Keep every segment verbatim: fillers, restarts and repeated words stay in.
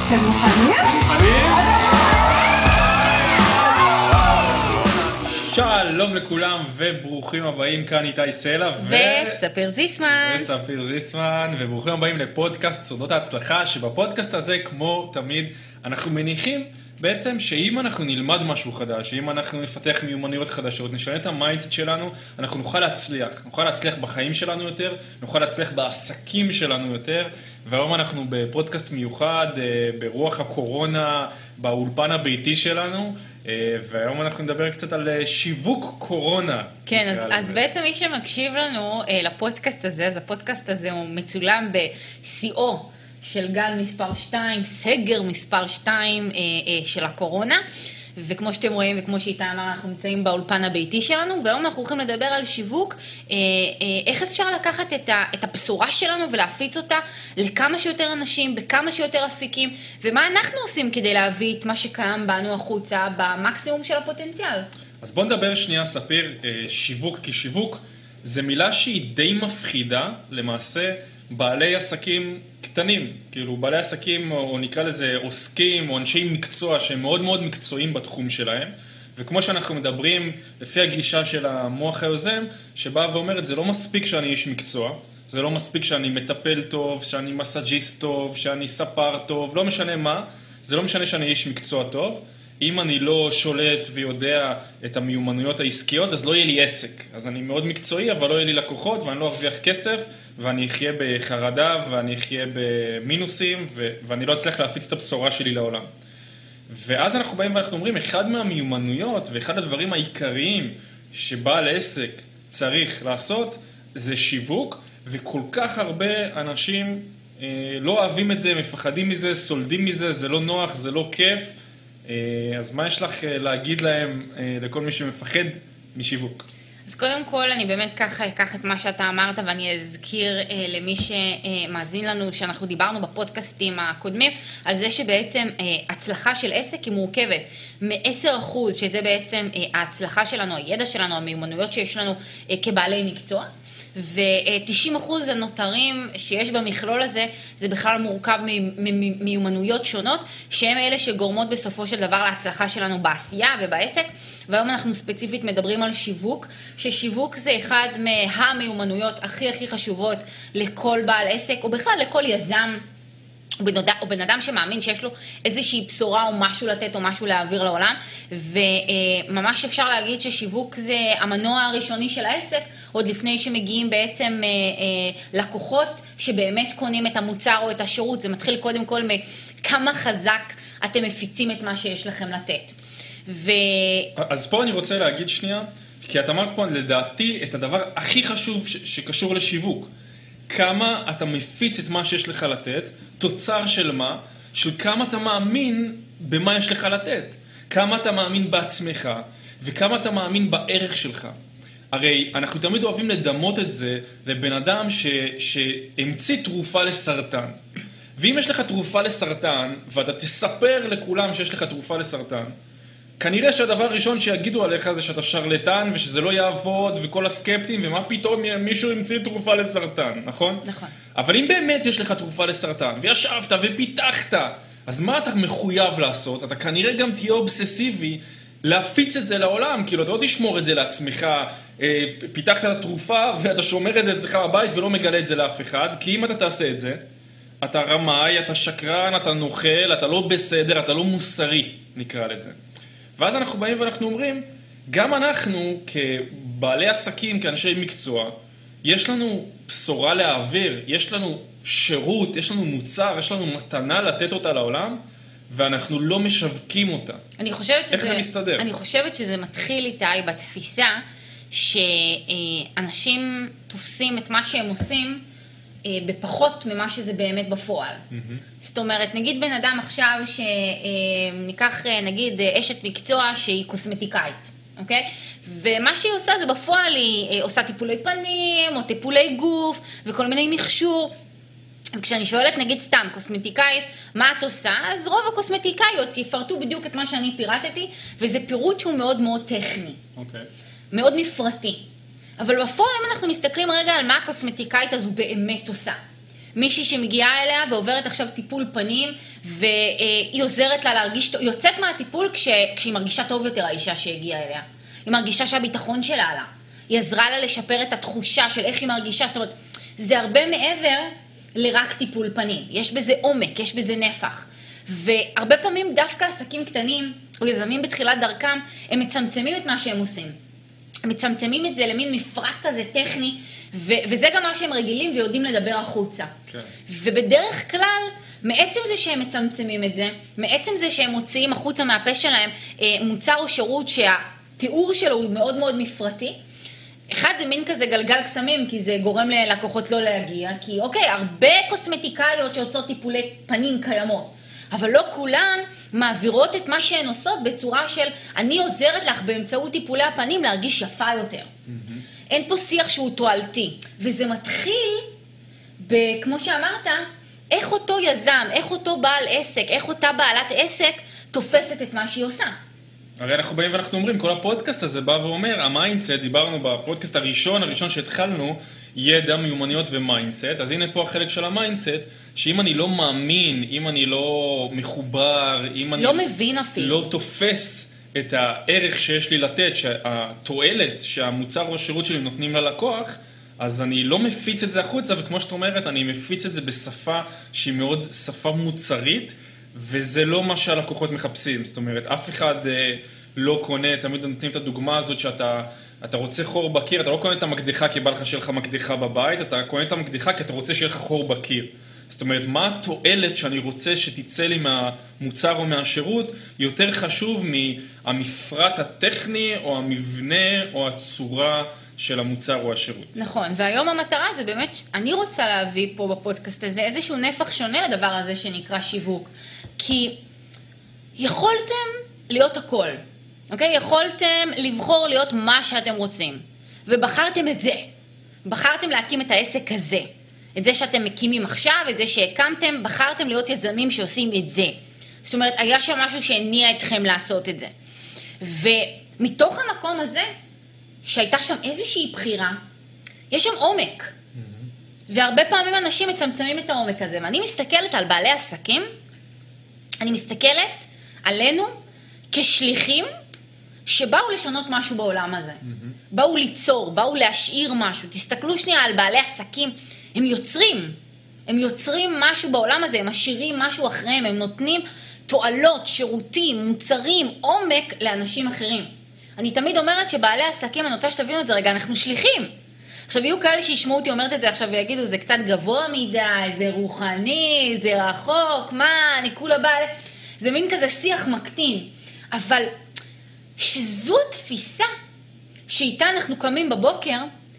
אתם מוכנים? מוכנים? שלום לכולם וברוכים הבאים, כאן איתי סלע ו... וספיר זיסמן. וספיר זיסמן, וברוכים הבאים לפודקאסט סודות ההצלחה, שבפודקאסט הזה, כמו תמיד, אנחנו מניחים בעצם שאם אנחנו נלמד משהו חדש, שאם אנחנו נפתח מיומנויות חדשות, נשנה את המיינדסט שלנו, אנחנו נוכל להצליח. נוכל להצליח בחיים שלנו יותר, נוכל להצליח בעסקים שלנו יותר, והיום אנחנו בפודקאסט מיוחד, ברוח הקורונה, באולפן הביתי שלנו, והיום אנחנו נדבר קצת על שיווק קורונה. כן, אז, אז בעצם מי שמקשיב לנו לפודקאסט הזה, אז הפודקאסט הזה הוא מצולם ב-סי או של גל מספר שתיים, סגר מספר שתיים אה, אה, של הקורונה, וכמו שאתם רואים וכמו שאיתה אמר, אנחנו נמצאים באולפן הביתי שלנו, והיום אנחנו הולכים לדבר על שיווק, אה, אה, איך אפשר לקחת את, ה, את הבשורה שלנו ולהפיץ אותה לכמה שיותר אנשים, בכמה שיותר אפיקים, ומה אנחנו עושים כדי להביא את מה שקיים בנו החוצה במקסימום של הפוטנציאל. אז בוא נדבר שנייה, ספיר, אה, שיווק, כי שיווק זה מילה שהיא די מפחידה, למעשה, בעלי עסקים קטנים, כאילו בעלי עסקים או נקרא לזה עוסקים או אנשי מקצוע שהם מאוד מאוד מקצועיים בתחום שלהם, וכמו שאנחנו מדברים לפי הגישה של המוח היוזם שבא ואומרת זה לא מספיק שאני איש מקצוע, זה לא מספיק שאני מטפל טוב, שאני מסאג'יסט טוב, שאני ספר טוב, לא משנה מה, זה לא משנה שאני איש מקצוע טוב, אם אני לא שולט ויודע את המיומנויות העסקיות, אז לא יהיה לי עסק. אז אני מאוד מקצועי, אבל לא יהיה לי לקוחות, ואני לא ארוויח כסף, ואני אחיה בחרדה, ואני אחיה במינוסים, ו- ואני לא אצליח להפיץ את הבשורה שלי לעולם. ואז אנחנו באים ואנחנו אומרים, אחד מהמיומנויות, ואחד הדברים העיקריים שבעל עסק צריך לעשות, זה שיווק, וכל כך הרבה אנשים אה, לא אוהבים את זה, מפחדים מזה, סולדים מזה, זה לא נוח, זה לא כיף, אז מה יש לך להגיד להם, לכל מי שמפחד משיווק? אז קודם כל, אני באמת ככה אקח את מה שאתה אמרת, ואני אזכיר אה, למי שמאזין לנו, שאנחנו דיברנו בפודקאסטים הקודמים, על זה שבעצם אה, הצלחה של עסק היא מורכבת מ-עשרה אחוז, שזה בעצם אה, ההצלחה שלנו, הידע שלנו, המיומנויות שיש לנו אה, כבעלי מקצוע, ו-תשעים אחוז הנותרים שיש במכלול הזה, זה בכלל מורכב מיומנויות שונות, שהן אלה שגורמות בסופו של דבר להצלחה שלנו בעשייה ובעסק, והיום אנחנו ספציפית מדברים על שיווק, ששיווק זה אחד מהמיומנויות הכי הכי חשובות לכל בעל עסק, או בכלל לכל יזם, או בן אדם שמאמין שיש לו איזושהי בשורה או משהו לתת או משהו להעביר לעולם, וממש אפשר להגיד ששיווק זה המנוע הראשוני של העסק, עוד לפני שמגיעים בעצם לקוחות שבאמת קונים את המוצר או את השירות. זה מתחיל קודם כל מכמה חזק אתם מפיצים את מה שיש לכם לתת. ו... אז פה אני רוצה להגיד שנייה, כי את אמרת פה לדעתי את הדבר הכי חשוב ש- שקשור לשיווק. כמה אתה מפיץ את מה שיש לך לתת, תוצר של מה, של כמה אתה מאמין במה יש לך לתת. כמה אתה מאמין בעצמך, וכמה אתה מאמין בערך שלך. הרי אנחנו תמיד אוהבים לדמות את זה לבן אדם ש, שהמציא תרופה לסרטן. ואם יש לך תרופה לסרטן, ואתה תספר לכולם שיש לך תרופה לסרטן, כנראה שהדבר הראשון שיגידו עליך זה שאתה שרלטן, ושזה לא יעבוד, וכל הסקפטים, ומה פתאום מישהו המציא תרופה לסרטן, נכון? נכון. אבל אם באמת יש לך תרופה לסרטן, וישבת ופיתחת, אז מה אתה מחויב לעשות? אתה כנראה גם תהיה אובססיבי להפיץ את זה לעולם, כאילו אתה לא תשמור את זה לעצמך, פיתחת את התרופה, ואתה שומר את זה אצלך בבית, ולא מגלה את זה לאף אחד, כי אם אתה תעשה את זה, אתה רמאי, אתה שקרן, אתה נוכל, אתה לא בסדר, אתה לא מוסרי, נקרא לזה. ואז אנחנו באים ואנחנו אומרים, גם אנחנו כבעלי עסקים, כאנשי מקצוע, יש לנו בשורה להעביר, יש לנו שירות, יש לנו מוצר, יש לנו מתנה לתת אותה לעולם, ואנחנו לא משווקים אותה. אני חושבת שזה, איך זה מסתדר? אני חושבת שזה מתחיל איתי בתפיסה שאנשים תופסים את מה שהם עושים בפחות ממה שזה באמת בפועל. Mm-hmm. זאת אומרת, נגיד בן אדם עכשיו שניקח נגיד אשת מקצוע שהיא קוסמטיקאית, אוקיי? ומה שהיא עושה זה בפועל היא עושה טיפולי פנים או טיפולי גוף וכל מיני מכשור. וכשאני שואלת נגיד סתם קוסמטיקאית, מה את עושה? אז רוב הקוסמטיקאיות יפרטו בדיוק את מה שאני פירטתי, וזה פירוט שהוא מאוד מאוד טכני. אוקיי. מאוד מפרטי. אבל בפועל אם אנחנו מסתכלים רגע על מה הקוסמטיקאית הזו באמת עושה. מישהי שמגיעה אליה ועוברת עכשיו טיפול פנים, והיא עוזרת לה להרגיש, היא יוצאת מהטיפול כש, כשהיא מרגישה טוב יותר, האישה שהגיעה אליה. היא מרגישה שהביטחון שלה עלה. היא עזרה לה לשפר את התחושה של איך היא מרגישה, זאת אומרת, זה הרבה מעבר לרק טיפול פנים. יש בזה עומק, יש בזה נפח. והרבה פעמים דווקא עסקים קטנים, או יזמים בתחילת דרכם, הם מצמצמים את מה שהם עושים. הם מצמצמים את זה למין מפרט כזה טכני, ו- וזה גם מה שהם רגילים ויודעים לדבר החוצה. כן. ובדרך כלל, מעצם זה שהם מצמצמים את זה, מעצם זה שהם מוציאים החוצה מהפה שלהם מוצר או שירות שהתיאור שלו הוא מאוד מאוד מפרטי, אחד זה מין כזה גלגל קסמים, כי זה גורם ללקוחות לא להגיע, כי אוקיי, הרבה קוסמטיקאיות שעושות טיפולי פנים קיימות, אבל לא כולן מעבירות את מה שהן עושות בצורה של אני עוזרת לך באמצעות טיפולי הפנים להרגיש יפה יותר. Mm-hmm. אין פה שיח שהוא תועלתי, וזה מתחיל, ב- כמו שאמרת, איך אותו יזם, איך אותו בעל עסק, איך אותה בעלת עסק תופסת את מה שהיא עושה. הרי אנחנו באים ואנחנו אומרים, כל הפודקאסט הזה בא ואומר, המיינדסט, דיברנו בפודקאסט הראשון, הראשון שהתחלנו, ידע, מיומנויות ומיינדסט, אז הנה פה החלק של המיינדסט, שאם אני לא מאמין, אם אני לא מחובר, אם אני לא מבין אפילו, לא תופס את הערך שיש לי לתת, שהתועלת שהמוצר או השירות שלי נותנים ללקוח, אז אני לא מפיץ את זה החוצה, וכמו שאת אומרת, אני מפיץ את זה בשפה שהיא מאוד שפה מוצרית, וזה לא מה שהלקוחות מחפשים. זאת אומרת, אף אחד אה, לא קונה, תמיד נותנים את הדוגמה הזאת שאתה אתה רוצה חור בקיר, אתה לא קונה את המקדחה כי בא לך שיהיה לך מקדחה בבית, אתה קונה את המקדחה כי אתה רוצה שיהיה לך חור בקיר. זאת אומרת, מה התועלת שאני רוצה שתצא לי מהמוצר או מהשירות, יותר חשוב מהמפרט הטכני או המבנה או הצורה של המוצר או השירות. נכון, והיום המטרה זה באמת, אני רוצה להביא פה בפודקאסט הזה איזשהו נפח שונה לדבר הזה שנקרא שיווק, כי יכולתם להיות הכל, אוקיי? יכולתם לבחור להיות מה שאתם רוצים, ובחרתם את זה, בחרתם להקים את העסק הזה, את זה שאתם מקימים עכשיו, את זה שהקמתם, בחרתם להיות יזמים שעושים את זה. זאת אומרת, היה שם משהו שהניע אתכם לעשות את זה. ומתוך המקום הזה, שהייתה שם איזושהי בחירה, יש שם עומק. Mm-hmm. והרבה פעמים אנשים מצמצמים את העומק הזה, ואני מסתכלת על בעלי עסקים, אני מסתכלת עלינו כשליחים, שבאו לשנות משהו בעולם הזה. Mm-hmm. באו ליצור, באו להשאיר משהו. תסתכלו שנייה על בעלי עסקים, הם יוצרים, הם יוצרים משהו בעולם הזה, הם משאירים משהו אחריהם, הם נותנים תועלות, שירותים, מוצרים, עומק לאנשים אחרים. אני תמיד אומרת שבעלי עסקים, אני רוצה שתבינו את זה רגע, אנחנו שליחים. עכשיו, יהיו כאלה שישמעו אותי אומרת את זה עכשיו ויגידו, זה קצת גבוה מדי, זה רוחני, זה רחוק, מה, אני כולה בעל... זה מין כזה שיח מקטין. אבל שזו התפיסה שאיתה אנחנו קמים בבוקר,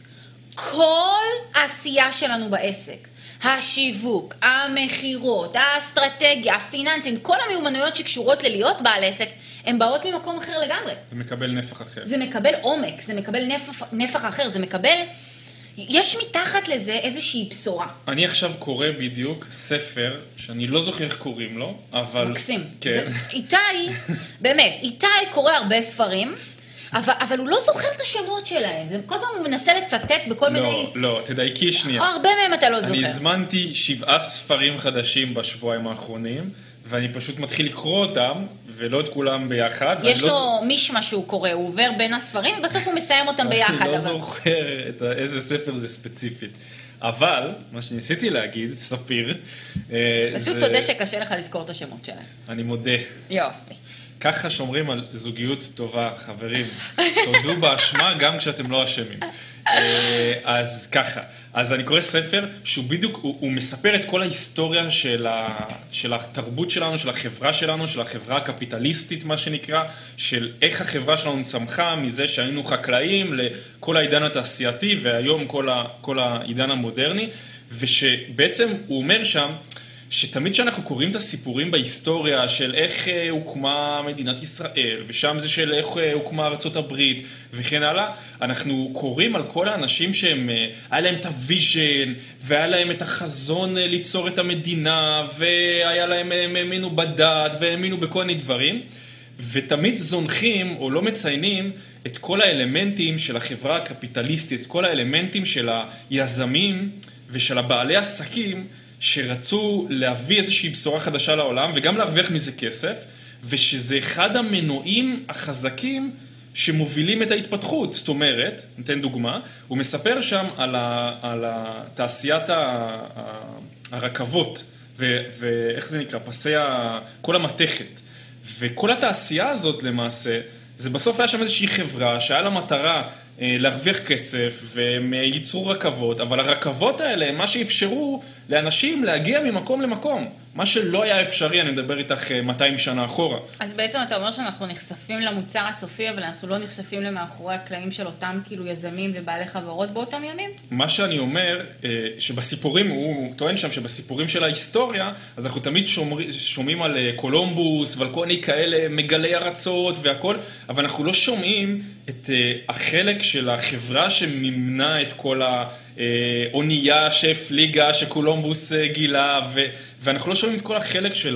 כל העשייה שלנו בעסק, השיווק, המחירות, האסטרטגיה, הפיננסים, כל המיומנויות שקשורות ללהיות בעל עסק, הן באות ממקום אחר לגמרי. זה מקבל נפח אחר. זה מקבל עומק, זה מקבל נפח, נפח אחר, זה מקבל... יש מתחת לזה איזושהי בשורה. אני עכשיו קורא בדיוק ספר, שאני לא זוכר איך קוראים לו, אבל... מקסים. כן. זה, איתי, באמת, איתי קורא הרבה ספרים, אבל, אבל הוא לא זוכר את השמות שלהם. זה, כל פעם הוא מנסה לצטט בכל לא, מיני... לא, לא, תדייקי שנייה. הרבה מהם אתה לא זוכר. אני הזמנתי שבעה ספרים חדשים בשבועיים האחרונים, ואני פשוט מתחיל לקרוא אותם, ולא את כולם ביחד. יש לו לא... מישמה שהוא קורא, הוא עובר בין הספרים, ובסוף הוא מסיים אותם ביחד. אני לא אבל... זוכר את איזה ספר זה ספציפית. אבל, מה שניסיתי להגיד, ספיר... פשוט זה... תודה שקשה לך לזכור את השמות שלהם. אני מודה. יופי. ככה שומרים על זוגיות טובה, חברים. תודו באשמה גם כשאתם לא אשמים. אז ככה, אז אני קורא ספר שהוא בדיוק, הוא, הוא מספר את כל ההיסטוריה של, ה, של התרבות שלנו, של החברה שלנו, של החברה הקפיטליסטית, מה שנקרא, של איך החברה שלנו צמחה מזה שהיינו חקלאים לכל העידן התעשייתי, והיום כל, ה, כל העידן המודרני, ושבעצם הוא אומר שם, שתמיד שאנחנו קוראים את הסיפורים בהיסטוריה של איך הוקמה מדינת ישראל, ושם זה של איך הוקמה ארצות הברית, וכן הלאה, אנחנו קוראים על כל האנשים שהם, היה להם את הוויז'ן, והיה להם את החזון ליצור את המדינה, והיה להם, הם האמינו בדת, והאמינו בכל מיני דברים, ותמיד זונחים או לא מציינים את כל האלמנטים של החברה הקפיטליסטית, את כל האלמנטים של היזמים ושל הבעלי עסקים, שרצו להביא איזושהי בשורה חדשה לעולם, וגם להרוויח מזה כסף, ושזה אחד המנועים החזקים שמובילים את ההתפתחות. זאת אומרת, ניתן דוגמה, הוא מספר שם על, ה, על תעשיית ה, ה, הרכבות, ו, ואיך זה נקרא, פסי ה, כל המתכת. וכל התעשייה הזאת למעשה, זה בסוף היה שם איזושהי חברה שהיה לה מטרה להרוויח כסף, והם ייצרו רכבות, אבל הרכבות האלה הם מה שאפשרו לאנשים להגיע ממקום למקום. מה שלא היה אפשרי, אני מדבר איתך מאתיים שנה אחורה. אז בעצם אתה אומר שאנחנו נחשפים למוצר הסופי, אבל אנחנו לא נחשפים למאחורי הקלעים של אותם כאילו יזמים ובעלי חברות באותם ימים? מה שאני אומר, שבסיפורים, הוא טוען שם שבסיפורים של ההיסטוריה, אז אנחנו תמיד שומר, שומעים על קולומבוס ועל כל מיני כאלה מגלי ארצות והכל, אבל אנחנו לא שומעים את החלק של החברה שממנה את כל האונייה שהפליגה, שקולומבוס גילה, ו, ואנחנו לא שומעים את כל החלק של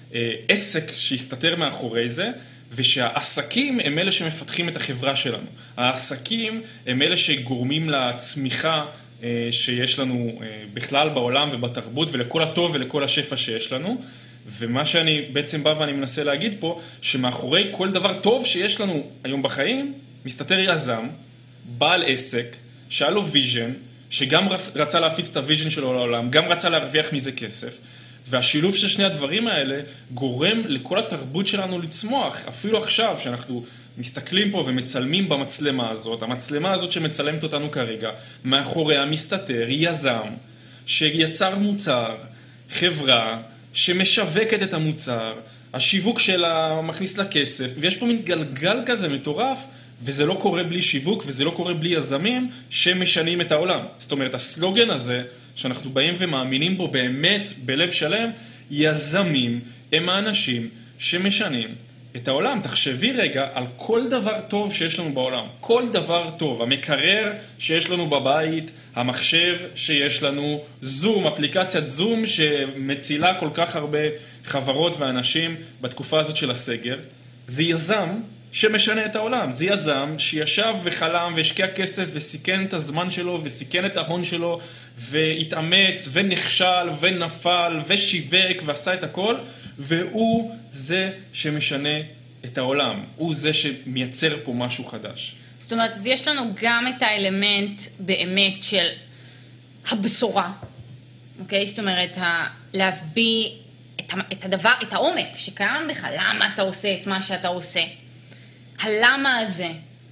העסק שהסתתר מאחורי זה, ושהעסקים הם אלה שמפתחים את החברה שלנו. העסקים הם אלה שגורמים לצמיחה שיש לנו בכלל בעולם ובתרבות, ולכל הטוב ולכל השפע שיש לנו. ומה שאני בעצם בא ואני מנסה להגיד פה, שמאחורי כל דבר טוב שיש לנו היום בחיים, מסתתר יזם, בעל עסק, שהיה לו ויז'ן, שגם רצה להפיץ את הוויז'ן שלו לעולם, גם רצה להרוויח מזה כסף, והשילוב של שני הדברים האלה גורם לכל התרבות שלנו לצמוח. אפילו עכשיו שאנחנו מסתכלים פה ומצלמים במצלמה הזאת, המצלמה הזאת שמצלמת אותנו כרגע, מאחוריה מסתתר יזם שיצר מוצר, חברה שמשווקת את המוצר, השיווק שלה מכניס לה כסף, ויש פה מין גלגל כזה מטורף, וזה לא קורה בלי שיווק, וזה לא קורה בלי יזמים שמשנים את העולם. זאת אומרת, הסלוגן הזה, שאנחנו באים ומאמינים בו באמת בלב שלם, יזמים הם האנשים שמשנים את העולם. תחשבי רגע על כל דבר טוב שיש לנו בעולם. כל דבר טוב. המקרר שיש לנו בבית, המחשב שיש לנו, זום, אפליקציית זום שמצילה כל כך הרבה חברות ואנשים בתקופה הזאת של הסגר. זה יזם שמשנה את העולם. זה יזם שישב וחלם והשקיע כסף וסיכן את הזמן שלו וסיכן את ההון שלו והתאמץ ונכשל ונפל ושיווק ועשה את הכל, והוא זה שמשנה את העולם. הוא זה שמייצר פה משהו חדש. זאת אומרת, אז יש לנו גם את האלמנט באמת של הבשורה, אוקיי? זאת אומרת, ה- להביא את, ה- את הדבר, את העומק שקיים בך, למה אתה עושה את מה שאתה עושה. הלמה הזה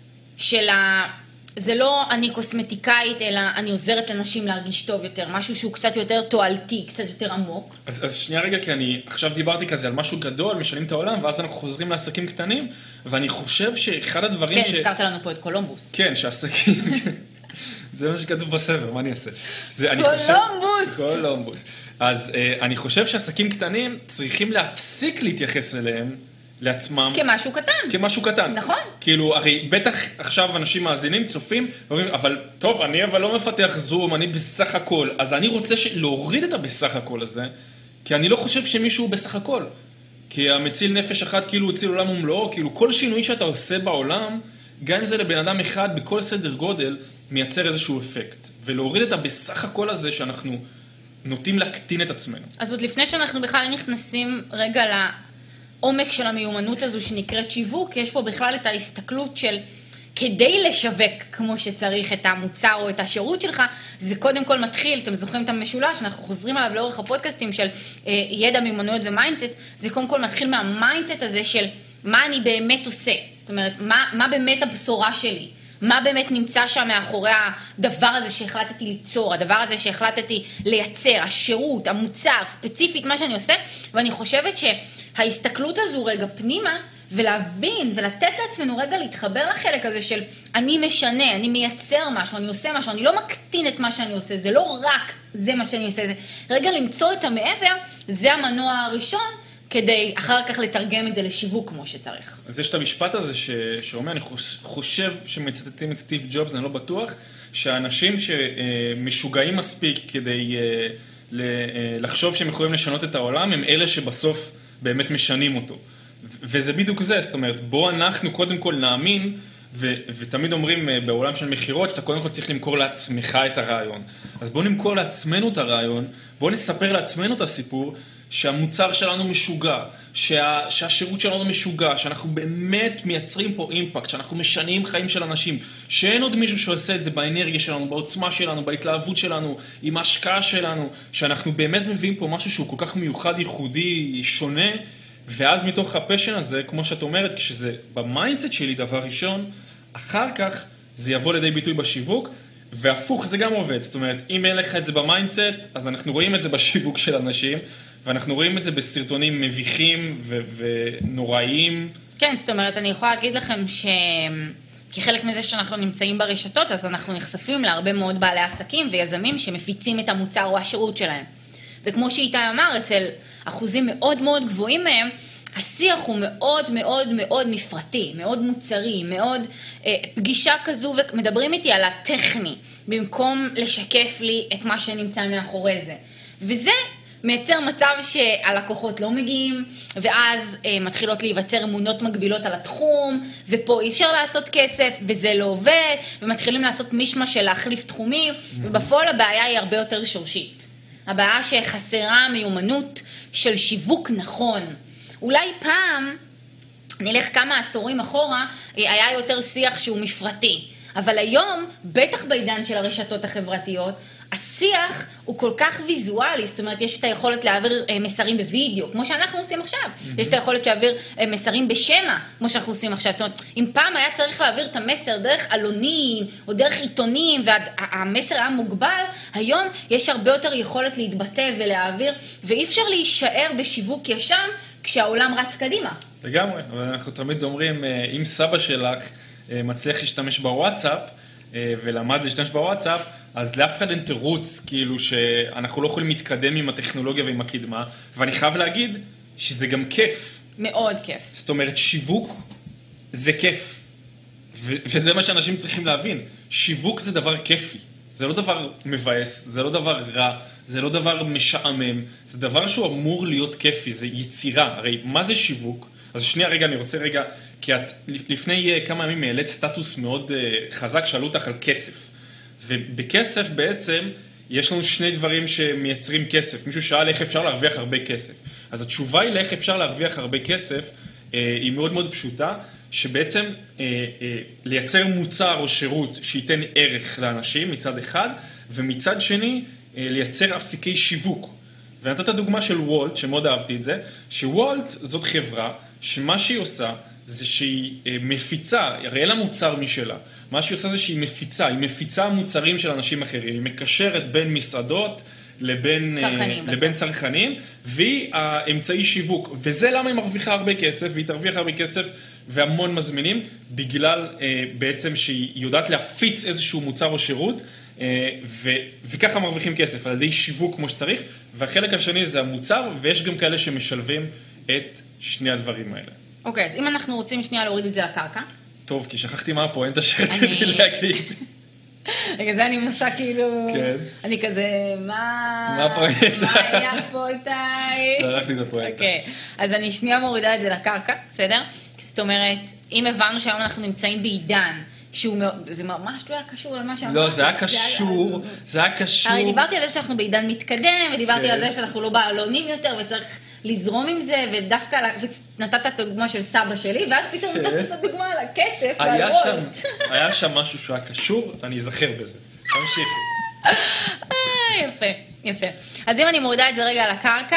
של ה... זה לא אני קוסמטיקאית, אלא אני עוזרת לנשים להרגיש טוב יותר, משהו שהוא קצת יותר תועלתי, קצת יותר עמוק. אז, אז שנייה רגע, כי אני עכשיו דיברתי כזה על משהו גדול, משנים את העולם, ואז אנחנו חוזרים לעסקים קטנים, ואני חושב שאחד הדברים כן, ש... כן, הזכרת לנו פה את קולומבוס. כן, שעסקים... זה מה שכתוב בספר, מה אני אעשה? זה, אני קולומבוס! חושב... קולומבוס. אז uh, אני חושב שעסקים קטנים צריכים להפסיק להתייחס אליהם, לעצמם. כמשהו קטן. כמשהו קטן. נכון. כאילו, הרי בטח עכשיו אנשים מאזינים, צופים, ואומרים, אבל טוב, אני אבל לא מפתח זום, אני בסך הכל. אז אני רוצה להוריד את הבסך הכל הזה, כי אני לא חושב שמישהו הוא בסך הכל. כי המציל נפש אחת כאילו הציל עולם ומלואו, כאילו כל שינוי שאתה עושה בעולם, גם אם זה לבן אדם אחד בכל סדר גודל, מייצר איזשהו אפקט. ולהוריד את הבסך הכל הזה שאנחנו נוטים להקטין את עצמנו. אז עוד לפני שאנחנו בכלל נכנסים רגע ל... עומק של המיומנות הזו שנקראת שיווק, יש פה בכלל את ההסתכלות של כדי לשווק כמו שצריך את המוצר או את השירות שלך, זה קודם כל מתחיל, אתם זוכרים את המשולש, אנחנו חוזרים עליו לאורך הפודקאסטים של אה, ידע, מיומנויות ומיינדסט, זה קודם כל מתחיל מהמיינדסט הזה של מה אני באמת עושה, זאת אומרת, מה, מה באמת הבשורה שלי, מה באמת נמצא שם מאחורי הדבר הזה שהחלטתי ליצור, הדבר הזה שהחלטתי לייצר, השירות, המוצר, ספציפית מה שאני עושה, ואני חושבת שההסתכלות הזו רגע פנימה, ולהבין ולתת לעצמנו רגע להתחבר לחלק הזה של אני משנה, אני מייצר משהו, אני עושה משהו, אני לא מקטין את מה שאני עושה, זה לא רק זה מה שאני עושה, זה רגע למצוא את המעבר, זה המנוע הראשון, כדי אחר כך לתרגם את זה לשיווק כמו שצריך. אז יש את המשפט הזה ש... שאומר, אני חושב שמצטטים את סטיב ג'ובס, אני לא בטוח, שהאנשים שמשוגעים מספיק כדי לחשוב שהם יכולים לשנות את העולם, הם אלה שבסוף באמת משנים אותו. וזה בדיוק זה, זאת אומרת, בוא אנחנו קודם כל נאמין ו- ותמיד אומרים בעולם של מחירות, שאתה קודם כל צריך למכור לעצמך את הרעיון. אז בואו נמכור לעצמנו את הרעיון, בואו נספר לעצמנו את הסיפור, שהמוצר שלנו משוגע, שה- שהשירות שלנו משוגע, שאנחנו באמת מייצרים פה אימפקט, שאנחנו משנים חיים של אנשים, שאין עוד מישהו שעושה את זה באנרגיה שלנו, בעוצמה שלנו, בהתלהבות שלנו, עם ההשקעה שלנו, שאנחנו באמת מביאים פה משהו שהוא כל כך מיוחד, ייחודי, שונה, ואז מתוך הפשן הזה, כמו שאת אומרת, כשזה במיינדסט שלי דבר ראשון, אחר כך זה יבוא לידי ביטוי בשיווק, והפוך זה גם עובד. זאת אומרת, אם אין לך את זה במיינדסט, אז אנחנו רואים את זה בשיווק של אנשים, ואנחנו רואים את זה בסרטונים מביכים ו- ונוראיים. כן, זאת אומרת, אני יכולה להגיד לכם ש... כחלק מזה שאנחנו נמצאים ברשתות, אז אנחנו נחשפים להרבה מאוד בעלי עסקים ויזמים שמפיצים את המוצר או השירות שלהם. וכמו שאיתי אמר, אצל אחוזים מאוד מאוד גבוהים מהם, השיח הוא מאוד מאוד מאוד מפרטי, מאוד מוצרי, מאוד אה, פגישה כזו, ומדברים איתי על הטכני, במקום לשקף לי את מה שנמצא מאחורי זה. וזה מייצר מצב שהלקוחות לא מגיעים, ואז אה, מתחילות להיווצר אמונות מגבילות על התחום, ופה אי אפשר לעשות כסף, וזה לא עובד, ומתחילים לעשות מישמה של להחליף תחומים, ובפועל הבעיה היא הרבה יותר שורשית. הבעיה שחסרה מיומנות של שיווק נכון. אולי פעם, נלך כמה עשורים אחורה, היה יותר שיח שהוא מפרטי. אבל היום, בטח בעידן של הרשתות החברתיות, השיח הוא כל כך ויזואלי, זאת אומרת, יש את היכולת להעביר מסרים בווידאו, כמו שאנחנו עושים עכשיו. Mm-hmm. יש את היכולת להעביר מסרים בשמה, כמו שאנחנו עושים עכשיו. זאת אומרת, אם פעם היה צריך להעביר את המסר דרך אלונים, או דרך עיתונים, והמסר היה מוגבל, היום יש הרבה יותר יכולת להתבטא ולהעביר, ואי אפשר להישאר בשיווק ישן, כשהעולם רץ קדימה. לגמרי, אבל אנחנו תמיד אומרים, אם סבא שלך מצליח להשתמש בוואטסאפ, ולמד להשתמש בוואטסאפ, אז לאף אחד אין תירוץ, כאילו שאנחנו לא יכולים להתקדם עם הטכנולוגיה ועם הקדמה, ואני חייב להגיד שזה גם כיף. מאוד כיף. זאת אומרת, שיווק זה כיף, ו- וזה מה שאנשים צריכים להבין. שיווק זה דבר כיפי, זה לא דבר מבאס, זה לא דבר רע, זה לא דבר משעמם, זה דבר שהוא אמור להיות כיפי, זה יצירה. הרי מה זה שיווק? אז שנייה רגע, אני רוצה רגע, כי את לפני כמה ימים העלית סטטוס מאוד חזק, שאלו אותך על כסף. ובכסף בעצם יש לנו שני דברים שמייצרים כסף. מישהו שאל איך אפשר להרוויח הרבה כסף. אז התשובה היא לאיך אפשר להרוויח הרבה כסף, היא מאוד מאוד פשוטה, שבעצם לייצר מוצר או שירות שייתן ערך לאנשים מצד אחד, ומצד שני לייצר אפיקי שיווק. ונתת דוגמה של וולט, שמאוד אהבתי את זה, שוולט זאת חברה שמה שהיא עושה זה שהיא מפיצה, הרי אין לה מוצר משלה, מה שהיא עושה זה שהיא מפיצה, היא מפיצה מוצרים של אנשים אחרים, היא מקשרת בין מסעדות לבין צרכנים, לבין צרכנים, והיא האמצעי שיווק, וזה למה היא מרוויחה הרבה כסף, והיא תרוויח הרבה כסף והמון מזמינים, בגלל בעצם שהיא יודעת להפיץ איזשהו מוצר או שירות, ו- וככה מרוויחים כסף, על ידי שיווק כמו שצריך, והחלק השני זה המוצר, ויש גם כאלה שמשלבים את שני הדברים האלה. אוקיי, אז אם אנחנו רוצים שנייה להוריד את זה לקרקע. טוב, כי שכחתי מה הפואנטה שרציתי להגיד. רגע, זה אני מנסה כאילו... כן. אני כזה, מה... מה הפואנטה? מה היה פה איתי? שכחתי את הפואנטה. אוקיי, אז אני שנייה מורידה את זה לקרקע, בסדר? זאת אומרת, אם הבנו שהיום אנחנו נמצאים בעידן, שהוא מאוד, זה ממש לא היה קשור למה שאמרת. לא, זה היה קשור, זה היה קשור. הרי דיברתי על זה שאנחנו בעידן מתקדם, ודיברתי על זה שאנחנו לא בעלונים יותר, וצריך לזרום עם זה, ודווקא, ונתת את הדוגמה של סבא שלי, ואז פתאום נתת את הדוגמה על הכסף, ועל וולט. היה שם משהו שהיה קשור, אני אזכר בזה. תמשיכי. יפה, יפה. אז אם אני מורידה את זה רגע על הקרקע,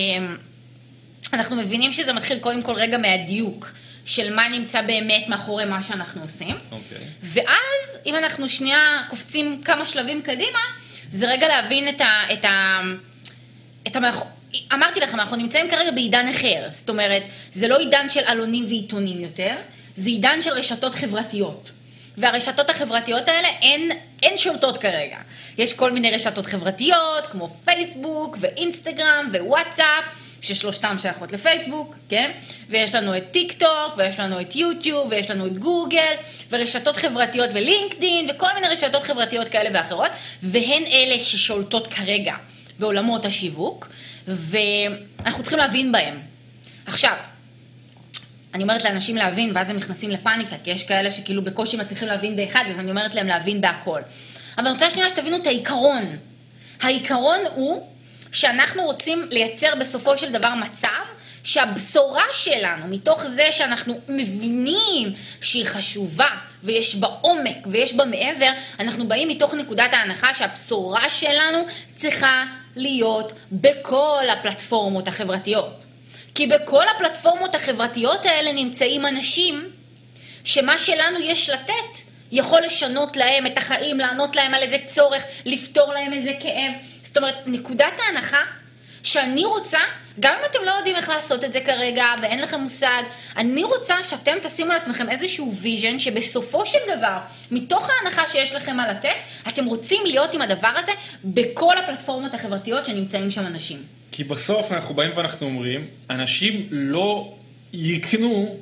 אנחנו מבינים שזה מתחיל קודם כל רגע מהדיוק. של מה נמצא באמת מאחורי מה שאנחנו עושים. Okay. ואז, אם אנחנו שנייה קופצים כמה שלבים קדימה, זה רגע להבין את ה... את ה... את המאח... אמרתי לכם, אנחנו נמצאים כרגע בעידן אחר. זאת אומרת, זה לא עידן של אלונים ועיתונים יותר, זה עידן של רשתות חברתיות. והרשתות החברתיות האלה אין, אין שולטות כרגע. יש כל מיני רשתות חברתיות, כמו פייסבוק ואינסטגרם ווואטסאפ, ששלושתם שייכות לפייסבוק, כן? ויש לנו את טיק טוק, ויש לנו את יוטיוב, ויש לנו את גוגל, ורשתות חברתיות ולינקדין, וכל מיני רשתות חברתיות כאלה ואחרות, והן אלה ששולטות כרגע בעולמות השיווק, ואנחנו צריכים להבין בהם. עכשיו, אני אומרת לאנשים להבין, ואז הם נכנסים לפאניקה, כי יש כאלה שכאילו בקושי מצליחים להבין באחד, אז אני אומרת להם להבין בהכל. אבל אני רוצה שנייה שתבינו את העיקרון. העיקרון הוא שאנחנו רוצים לייצר בסופו של דבר מצב, שהבשורה שלנו, מתוך זה שאנחנו מבינים שהיא חשובה, ויש בה עומק, ויש בה מעבר, אנחנו באים מתוך נקודת ההנחה שהבשורה שלנו צריכה להיות בכל הפלטפורמות החברתיות. כי בכל הפלטפורמות החברתיות האלה נמצאים אנשים, שמה שלנו יש לתת, יכול לשנות להם את החיים, לענות להם על איזה צורך, לפתור להם איזה כאב. זאת אומרת, נקודת ההנחה, שאני רוצה, גם אם אתם לא יודעים איך לעשות את זה כרגע, ואין לכם מושג, אני רוצה שאתם תשימו לעצמכם איזשהו ויז'ן, שבסופו של דבר, מתוך ההנחה שיש לכם מה לתת, אתם רוצים להיות עם הדבר הזה, בכל הפלטפורמות החברתיות שנמצאים שם אנשים. כי בסוף אנחנו באים ואנחנו אומרים, אנשים לא יקנו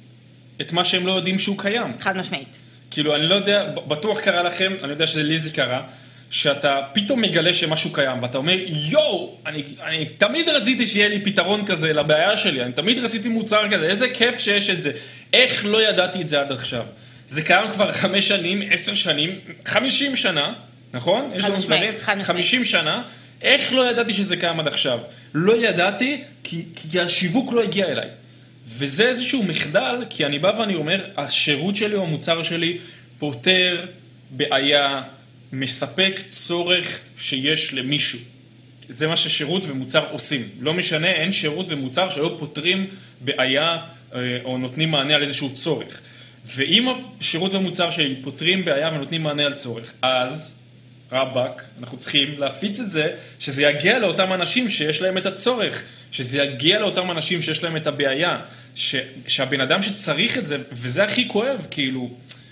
את מה שהם לא יודעים שהוא קיים. חד משמעית. כאילו, אני לא יודע, בטוח קרה לכם, אני יודע שזה לי זה קרה, שאתה פתאום מגלה שמשהו קיים, ואתה אומר, יואו, אני, אני תמיד רציתי שיהיה לי פתרון כזה לבעיה שלי, אני תמיד רציתי מוצר כזה, איזה כיף שיש את זה, איך לא ידעתי את זה עד עכשיו? זה קיים כבר חמש שנים, עשר שנים, חמישים שנה, נכון? חד משמעית, חד משמעית. חמישים שנה, איך לא ידעתי שזה קיים עד עכשיו? לא ידעתי, כי, כי השיווק לא הגיע אליי. וזה איזשהו מחדל, כי אני בא ואני אומר, השירות שלי או המוצר שלי פותר בעיה, מספק צורך שיש למישהו. זה מה ששירות ומוצר עושים. לא משנה, אין שירות ומוצר שלא פותרים בעיה או נותנים מענה על איזשהו צורך. ואם השירות ומוצר שלי פותרים בעיה ונותנים מענה על צורך, אז רבק, אנחנו צריכים להפיץ את זה, שזה יגיע לאותם אנשים שיש להם את הצורך, שזה יגיע לאותם אנשים שיש להם את הבעיה, ש, שהבן אדם שצריך את זה, וזה הכי כואב, כאילו.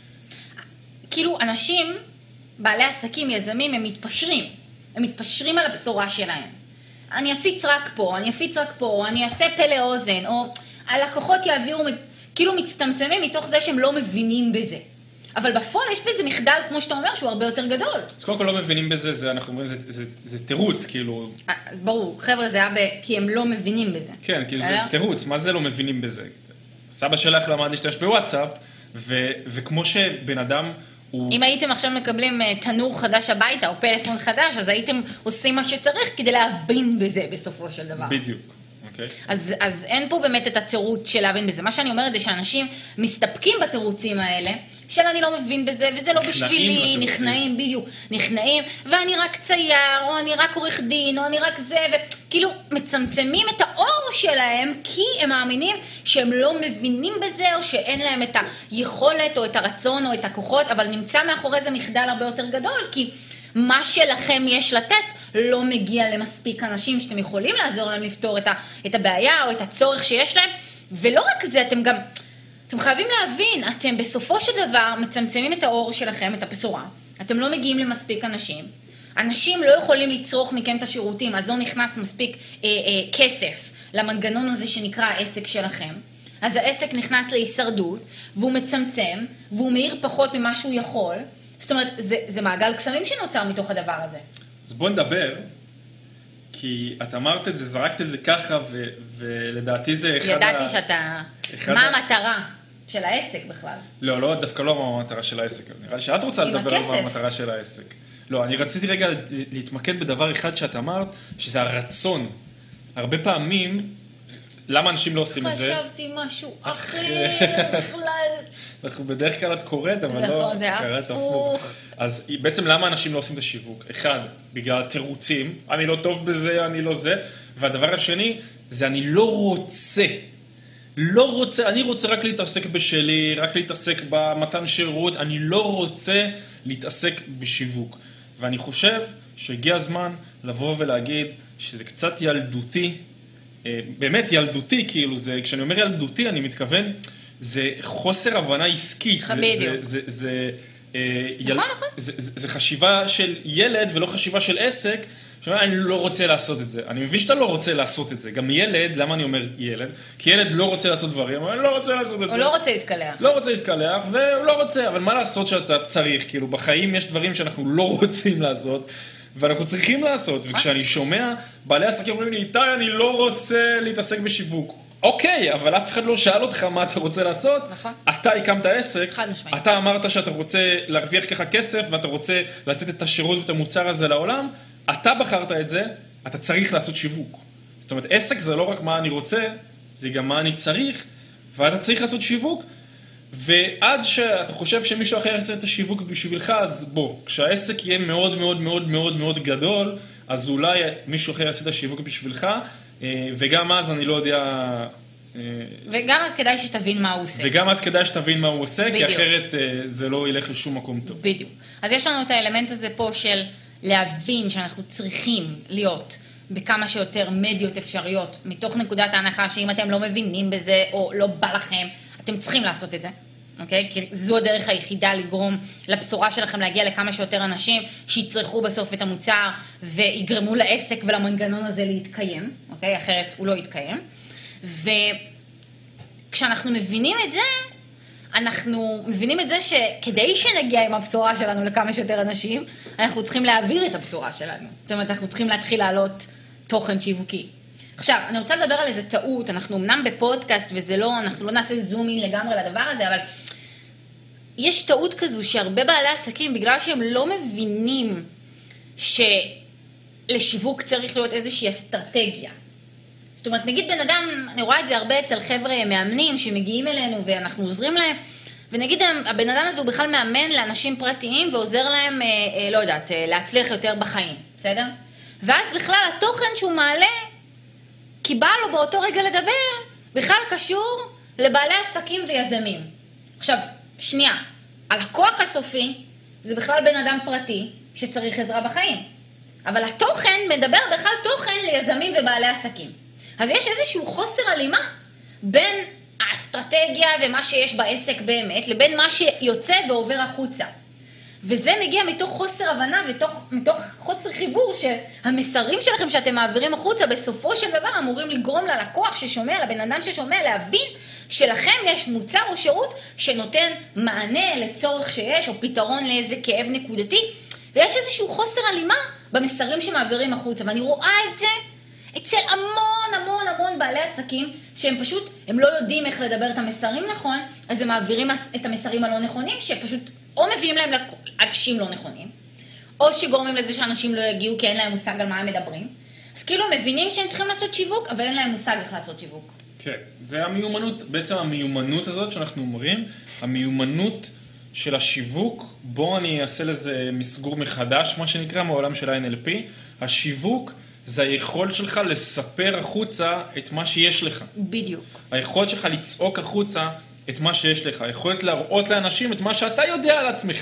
כאילו, אנשים, בעלי עסקים, יזמים, הם מתפשרים. הם מתפשרים על הבשורה שלהם. אני אפיץ רק פה, אני אפיץ רק פה, אני אעשה פה לאוזן, או הלקוחות יעבירו, כאילו מצטמצמים מתוך זה שהם לא מבינים בזה. אבל בפועל יש בזה מחדל, כמו שאתה אומר, שהוא הרבה יותר גדול. אז קודם כל לא מבינים בזה, זה, אנחנו אומרים, זה, זה, זה תירוץ, כאילו. אז ברור, חבר'ה, זה היה ב... כי הם לא מבינים בזה. כן, כאילו זה תירוץ, מה זה לא מבינים בזה? סבא שלך למד להשתמש בוואטסאפ, ו, וכמו שבן אדם הוא... אם הייתם עכשיו מקבלים תנור חדש הביתה, או פלאפון חדש, אז הייתם עושים מה שצריך כדי להבין בזה בסופו של דבר. בדיוק. Okay. אז, אז אין פה באמת את התירוץ של להבין בזה. מה שאני אומרת זה שאנשים מסתפקים בתירוצים האלה, של אני לא מבין בזה, וזה לא בשבילי, נכנעים, בדיוק, נכנעים, ואני רק צייר, או אני רק עורך דין, או אני רק זה, וכאילו מצמצמים את האור שלהם, כי הם מאמינים שהם לא מבינים בזה, או שאין להם את היכולת, או את הרצון, או את הכוחות, אבל נמצא מאחורי זה מחדל הרבה יותר גדול, כי מה שלכם יש לתת, לא מגיע למספיק אנשים שאתם יכולים לעזור להם לפתור את, ה, את הבעיה או את הצורך שיש להם, ולא רק זה, אתם גם, אתם חייבים להבין, אתם בסופו של דבר מצמצמים את האור שלכם, את הבשורה, אתם לא מגיעים למספיק אנשים, אנשים לא יכולים לצרוך מכם את השירותים, אז לא נכנס מספיק אה, אה, כסף למנגנון הזה שנקרא העסק שלכם, אז העסק נכנס להישרדות, והוא מצמצם, והוא מהיר פחות ממה שהוא יכול, זאת אומרת, זה, זה מעגל קסמים שנוצר מתוך הדבר הזה. אז בוא נדבר, כי את אמרת את זה, זרקת את זה ככה, ו, ולדעתי זה אחד ידעתי ה... שאתה... אחד מה ה... המטרה של העסק בכלל? לא, לא, דווקא לא מה המטרה של העסק. נראה לי שאת רוצה לדבר על מה המטרה של העסק. לא, אני רציתי רגע להתמקד בדבר אחד שאת אמרת, שזה הרצון. הרבה פעמים... למה אנשים לא עושים את זה? חשבתי משהו אחר בכלל. אנחנו בדרך כלל את קוראת, אבל לא... נכון, זה הפוך. אז בעצם למה אנשים לא עושים את השיווק? אחד, בגלל התירוצים, אני לא טוב בזה, אני לא זה. והדבר השני, זה אני לא רוצה. לא רוצה, אני רוצה רק להתעסק בשלי, רק להתעסק במתן שירות, אני לא רוצה להתעסק בשיווק. ואני חושב שהגיע הזמן לבוא ולהגיד שזה קצת ילדותי, באמת ילדותי, כאילו, זה, כשאני אומר ילדותי, אני מתכוון, זה חוסר הבנה עסקית. בדיוק. זה, זה, זה, נכון, נכון. זה, זה, זה חשיבה של ילד ולא חשיבה של עסק, שאומר, אני לא רוצה לעשות את זה. אני מבין שאתה לא רוצה לעשות את זה. גם ילד, למה אני אומר ילד? כי ילד לא רוצה לעשות דברים, אבל אני לא רוצה לעשות את זה. הוא לא רוצה להתקלח. לא רוצה להתקלח, והוא לא רוצה, אבל מה לעשות שאתה צריך? כאילו, בחיים יש דברים שאנחנו לא רוצים לעשות, ואנחנו צריכים לעשות, וכשאני שומע, בעלי עסקים אומרים לי, איתי, אני לא רוצה להתעסק בשיווק. אוקיי, אבל אף אחד לא שאל אותך מה אתה רוצה לעשות. נכון. אתה הקמת עסק, חד משמעית. אתה אמרת שאתה רוצה להרוויח ככה כסף, ואתה רוצה לתת את השירות ואת המוצר הזה לעולם, אתה בחרת את זה, אתה צריך לעשות שיווק. זאת אומרת, עסק זה לא רק מה אני רוצה, זה גם מה אני צריך, ואתה צריך לעשות שיווק, ועד שאתה חושב שמישהו אחר יעשה את השיווק בשבילך, אז בוא, כשהעסק יהיה מאוד מאוד מאוד מאוד מאוד גדול, אז אולי מישהו אחר יעשה את השיווק בשבילך, וגם אז אני לא יודע... וגם אז כדאי שתבין מה הוא עושה. וגם אז כדאי שתבין מה הוא עושה, בדיוק. כי אחרת זה לא ילך לשום מקום טוב. בדיוק. אז יש לנו את האלמנט הזה פה של להבין שאנחנו צריכים להיות בכמה שיותר מדיות אפשריות, מתוך נקודת ההנחה שאם אתם לא מבינים בזה או לא בא לכם, אתם צריכים לעשות את זה. אוקיי? כי זו הדרך היחידה לגרום לבשורה שלכם להגיע לכמה שיותר אנשים שיצרכו בסוף את המוצר ויגרמו לעסק ולמנגנון הזה להתקיים, אוקיי? אחרת הוא לא יתקיים. וכשאנחנו מבינים את זה, אנחנו מבינים את זה שכדי שנגיע עם הבשורה שלנו לכמה שיותר אנשים, אנחנו צריכים להעביר את הבשורה שלנו. זאת אומרת, אנחנו צריכים להתחיל לעלות תוכן שיווקי. עכשיו, אני רוצה לדבר על איזה טעות, אנחנו אמנם בפודקאסט וזה לא, אנחנו לא נעשה זומין לגמרי לדבר הזה, אבל יש טעות כזו שהרבה בעלי עסקים, בגלל שהם לא מבינים שלשיווק צריך להיות איזושהי אסטרטגיה. זאת אומרת, נגיד בן אדם, אני רואה את זה הרבה אצל חבר'ה מאמנים שמגיעים אלינו ואנחנו עוזרים להם, ונגיד הבן אדם הזה הוא בכלל מאמן לאנשים פרטיים ועוזר להם, לא יודעת, להצליח יותר בחיים, בסדר? ואז בכלל התוכן שהוא מעלה, כי בא לו באותו רגע לדבר, בכלל קשור לבעלי עסקים ויזמים. עכשיו, שנייה, הלקוח הסופי זה בכלל בן אדם פרטי שצריך עזרה בחיים. אבל התוכן מדבר בכלל תוכן ליזמים ובעלי עסקים. אז יש איזשהו חוסר הלימה בין האסטרטגיה ומה שיש בעסק באמת, לבין מה שיוצא ועובר החוצה. וזה מגיע מתוך חוסר הבנה ומתוך חוסר חיבור שהמסרים שלכם שאתם מעבירים החוצה בסופו של דבר אמורים לגרום ללקוח ששומע, לבן אדם ששומע, להבין שלכם יש מוצר או שירות שנותן מענה לצורך שיש או פתרון לאיזה כאב נקודתי, ויש איזשהו חוסר הלימה במסרים שמעבירים החוצה, ואני רואה את זה אצל המון המון המון בעלי עסקים שהם פשוט, הם לא יודעים איך לדבר את המסרים נכון, אז הם מעבירים את המסרים הלא נכונים שפשוט או מביאים להם אנשים לא נכונים, או שגורמים לזה שאנשים לא יגיעו כי אין להם מושג על מה הם מדברים. אז כאילו הם מבינים שהם צריכים לעשות שיווק, אבל אין להם מושג איך לעשות שיווק. כן, זה המיומנות, בעצם המיומנות הזאת שאנחנו אומרים, המיומנות של השיווק, בוא אני אעשה לזה מסגור מחדש, מה שנקרא מעולם של ה-אן אל פי, השיווק זה היכולת שלך לספר החוצה את מה שיש לך. בדיוק. היכולת שלך לצעוק החוצה את מה שיש לך, היכולת להראות לאנשים את מה שאתה יודע על עצמך.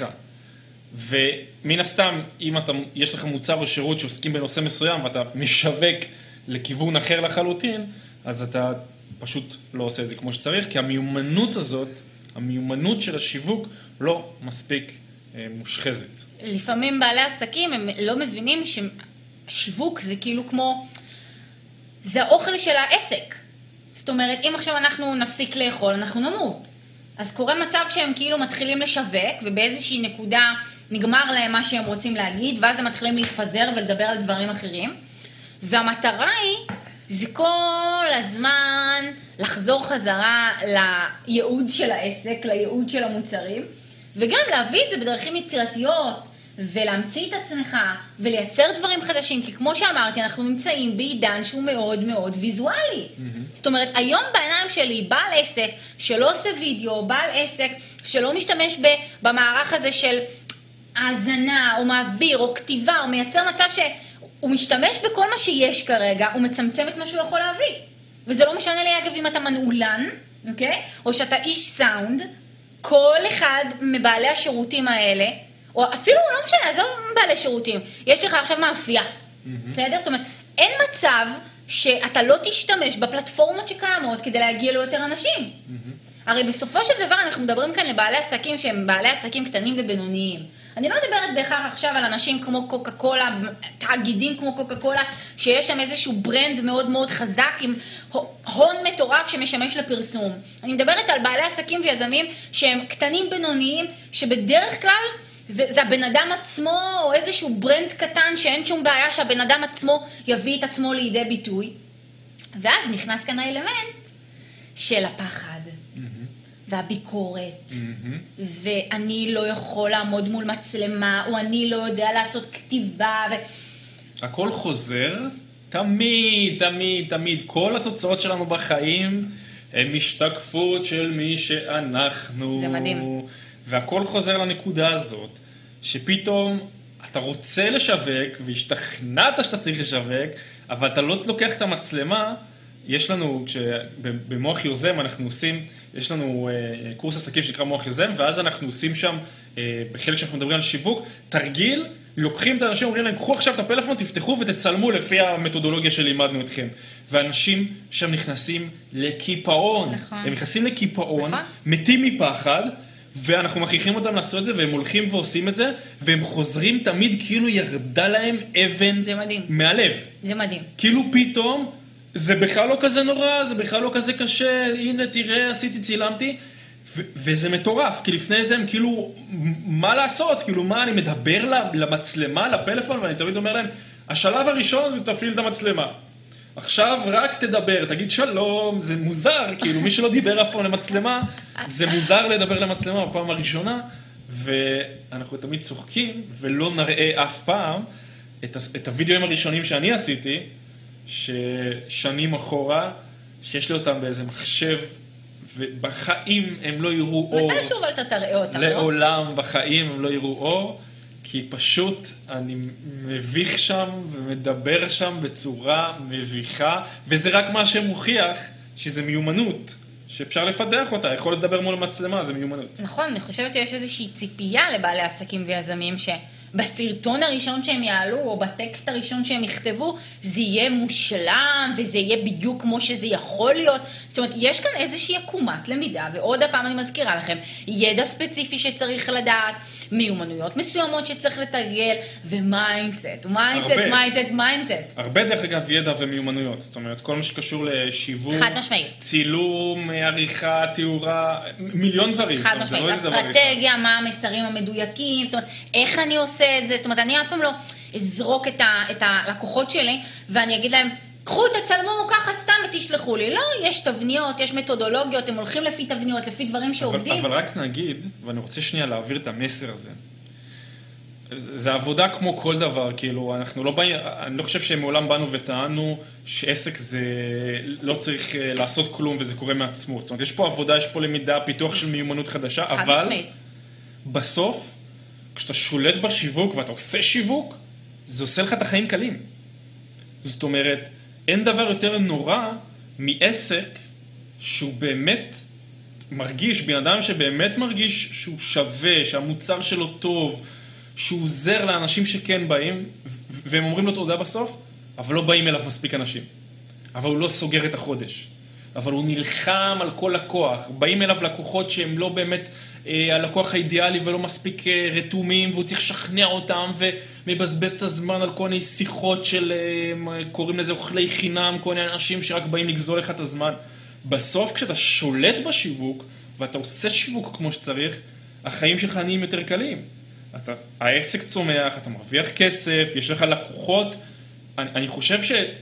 ומן הסתם, אם אתה, יש לך מוצר או שירות שעוסקים בנושא מסוים, ואתה משווק לכיוון אחר לחלוטין, אז אתה פשוט לא עושה את זה כמו שצריך, כי המיומנות הזאת, המיומנות של השיווק, לא מספיק אה, מושחזת. לפעמים בעלי עסקים הם לא מבינים ששיווק זה כאילו כמו, זה האוכל של העסק. זאת אומרת, אם עכשיו אנחנו נפסיק לאכול, אנחנו נמות. אז קורה מצב שהם כאילו מתחילים לשווק, ובאיזושהי נקודה נגמר להם מה שהם רוצים להגיד, ואז הם מתחילים להתפזר ולדבר על דברים אחרים. והמטרה היא, זה כל הזמן לחזור חזרה לייעוד של העסק, לייעוד של המוצרים, וגם להביא את זה בדרכים יצירתיות, ולהמציא את עצמך, ולייצר דברים חדשים, כי כמו שאמרתי, אנחנו נמצאים בעידן שהוא מאוד מאוד ויזואלי. Mm-hmm. זאת אומרת, היום בעיניים שלי, בעל עסק שלא עושה וידאו, בעל עסק שלא משתמש במערך הזה של האזנה, או מעביר, או כתיבה, או מייצר מצב שהוא משתמש בכל מה שיש כרגע, הוא מצמצם את מה שהוא יכול להביא. וזה לא משנה לי, אגב, אם אתה מנעולן, אוקיי? או שאתה איש סאונד, כל אחד מבעלי השירותים האלה, או אפילו לא משנה, זה לא בעלי שירותים. יש לך עכשיו מאפייה, mm-hmm. בסדר? זאת אומרת, אין מצב שאתה לא תשתמש בפלטפורמות שקיימות כדי להגיע ליותר אנשים. Mm-hmm. הרי בסופו של דבר אנחנו מדברים כאן לבעלי עסקים שהם בעלי עסקים קטנים ובינוניים. אני לא מדברת בהכרח עכשיו על אנשים כמו קוקה קולה, תאגידים כמו קוקה קולה, שיש שם איזשהו ברנד מאוד מאוד חזק עם הון מטורף שמשמש לפרסום. אני מדברת על בעלי עסקים ויזמים שהם קטנים בינוניים, שבדרך כלל זה, זה הבן אדם עצמו או איזשהו ברנד קטן שאין שום בעיה שהבן אדם עצמו יביא את עצמו לידי ביטוי. ואז נכנס כאן האלמנט של הפחד. והביקורת, ואני לא יכול לעמוד מול מצלמה, או אני לא יודע לעשות כתיבה. ו... הכל חוזר, תמיד, תמיד, תמיד. כל התוצאות שלנו בחיים הן משתקפות של מי שאנחנו. זה מדהים. והכל חוזר לנקודה הזאת, שפתאום אתה רוצה לשווק, והשתכנעת שאתה צריך לשווק, אבל אתה לא לוקח את המצלמה. יש לנו, במוח יוזם אנחנו עושים, יש לנו קורס עסקים שנקרא מוח יוזם, ואז אנחנו עושים שם, בחלק שאנחנו מדברים על שיווק, תרגיל, לוקחים את האנשים, אומרים להם, קחו עכשיו את הפלאפון, תפתחו ותצלמו לפי המתודולוגיה שלימדנו אתכם. ואנשים שם נכנסים לקיפאון. נכון. הם נכנסים לקיפאון, נכון. מתים מפחד, ואנחנו מכריחים אותם לעשות את זה, והם הולכים ועושים את זה, והם חוזרים תמיד כאילו ירדה להם אבן מהלב. זה מדהים. כאילו פתאום, זה בכלל לא כזה נורא, זה בכלל לא כזה קשה, הנה תראה, עשיתי, צילמתי, ו- וזה מטורף, כי לפני זה הם כאילו, מה לעשות? כאילו מה, אני מדבר למצלמה, לפלאפון, ואני תמיד אומר להם, השלב הראשון זה תפעיל את המצלמה. עכשיו רק תדבר, תגיד שלום, זה מוזר, כאילו מי שלא דיבר אף פעם למצלמה, זה מוזר לדבר למצלמה בפעם הראשונה, ואנחנו תמיד צוחקים, ולא נראה אף פעם את, ה- את הוידאוים הראשונים שאני עשיתי, ששנים אחורה, שיש לי אותם באיזה מחשב, ובחיים הם לא יראו אור. מתי שוב אתה תראה אותם, לא? לעולם בחיים הם לא יראו אור, כי פשוט אני מביך שם ומדבר שם בצורה מביכה, וזה רק מה שמוכיח שזה מיומנות, שאפשר לפתח אותה, יכול לדבר מול המצלמה, זה מיומנות. נכון, אני חושבת שיש איזושהי ציפייה לבעלי עסקים ויזמים ש... בסרטון הראשון שהם יעלו, או בטקסט הראשון שהם יכתבו, זה יהיה מושלם, וזה יהיה בדיוק כמו שזה יכול להיות. זאת אומרת, יש כאן איזושהי עקומת למידה, ועוד הפעם אני מזכירה לכם, ידע ספציפי שצריך לדעת, מיומנויות מסוימות שצריך לתרגל, ומיינדסט, מיינדסט, מיינדסט, מיינדסט. הרבה דרך אגב ידע ומיומנויות, זאת אומרת, כל מה שקשור לשיווק, חד משמעי. צילום, עריכה, תיאורה, מיליון דברים. חד משמעית, אסטרטגיה, מה המסרים המדויקים, זאת אומרת, איך אני עושה את זה, זאת אומרת, אני אף פעם לא אזרוק את, ה, את הלקוחות שלי, ואני אגיד להם, קחו, תצלמו ככה סתם ותשלחו לי. לא, יש תבניות, יש מתודולוגיות, הם הולכים לפי תבניות, לפי דברים שעובדים. אבל, אבל רק נגיד, ואני רוצה שנייה להעביר את המסר הזה, זה עבודה כמו כל דבר, כאילו, אנחנו לא באים, אני לא חושב שמעולם באנו וטענו שעסק זה לא צריך לעשות כלום וזה קורה מעצמו. זאת אומרת, יש פה עבודה, יש פה למידה, פיתוח של מיומנות חדשה, אבל משמעית. בסוף, כשאתה שולט בשיווק ואתה עושה שיווק, זה עושה לך את החיים קלים. זאת אומרת, אין דבר יותר נורא מעסק שהוא באמת מרגיש, בן אדם שבאמת מרגיש שהוא שווה, שהמוצר שלו טוב, שהוא עוזר לאנשים שכן באים, והם אומרים לו תודה בסוף, אבל לא באים אליו מספיק אנשים. אבל הוא לא סוגר את החודש. אבל הוא נלחם על כל לקוח. באים אליו לקוחות שהם לא באמת אה, הלקוח האידיאלי ולא מספיק אה, רתומים, והוא צריך לשכנע אותם ומבזבז את הזמן על כל מיני שיחות של, אה, קוראים לזה אוכלי חינם, כל מיני אנשים שרק באים לגזול לך את הזמן. בסוף כשאתה שולט בשיווק, ואתה עושה שיווק כמו שצריך, החיים שלך נהיים יותר קלים. אתה, העסק צומח, אתה מרוויח כסף, יש לך לקוחות. אני, אני חושב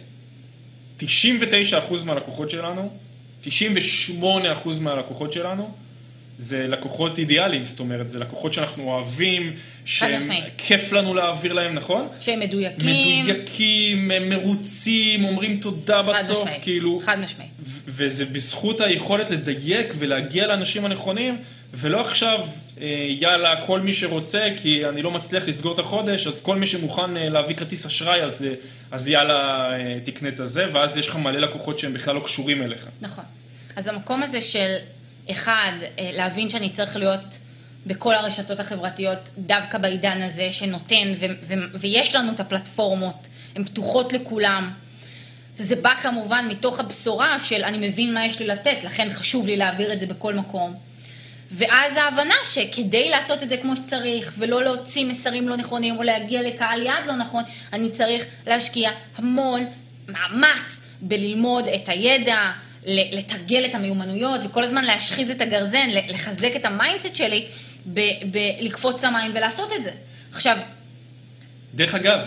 ש-תשעים ותשעה אחוז מהלקוחות שלנו, תשעים ושמונה אחוז מהלקוחות שלנו, זה לקוחות אידיאליים, זאת אומרת, זה לקוחות שאנחנו אוהבים, שהם כיף לנו להעביר להם, נכון? שהם מדויקים. מדויקים, הם מרוצים, אומרים תודה בסוף, משמעית. כאילו. חד משמעית. ו- וזה בזכות היכולת לדייק ולהגיע לאנשים הנכונים, ולא עכשיו, יאללה, כל מי שרוצה, כי אני לא מצליח לסגור את החודש, אז כל מי שמוכן להביא כרטיס אשראי, אז, אז יאללה, תקנה את זה, ואז יש לך מלא לקוחות שהם בכלל לא קשורים אליך. נכון. אז המקום הזה של, אחד, להבין שאני צריך להיות בכל הרשתות החברתיות, דווקא בעידן הזה שנותן, ו- ו- ויש לנו את הפלטפורמות, הן פתוחות לכולם. זה בא כמובן מתוך הבשורה של אני מבין מה יש לי לתת, לכן חשוב לי להעביר את זה בכל מקום. ואז ההבנה שכדי לעשות את זה כמו שצריך, ולא להוציא מסרים לא נכונים, או להגיע לקהל יעד לא נכון, אני צריך להשקיע המון מאמץ בללמוד את הידע, לתרגל את המיומנויות, וכל הזמן להשחיז את הגרזן, לחזק את המיינדסט שלי, בלקפוץ למים ולעשות את זה. עכשיו... דרך אגב,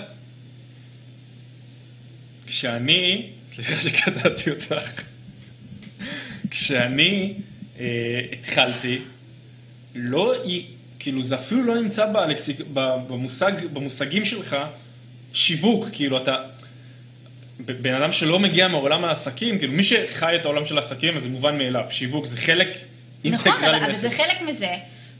כשאני, סליחה שקטעתי אותך, כשאני אה, התחלתי, לא, כאילו זה אפילו לא נמצא באלקסיק, במושג, במושגים שלך, שיווק, כאילו אתה, בן אדם שלא מגיע מעולם העסקים, כאילו מי שחי את העולם של העסקים, אז זה מובן מאליו, שיווק זה חלק אינטגרלי. נכון, אבל, אבל זה חלק מזה,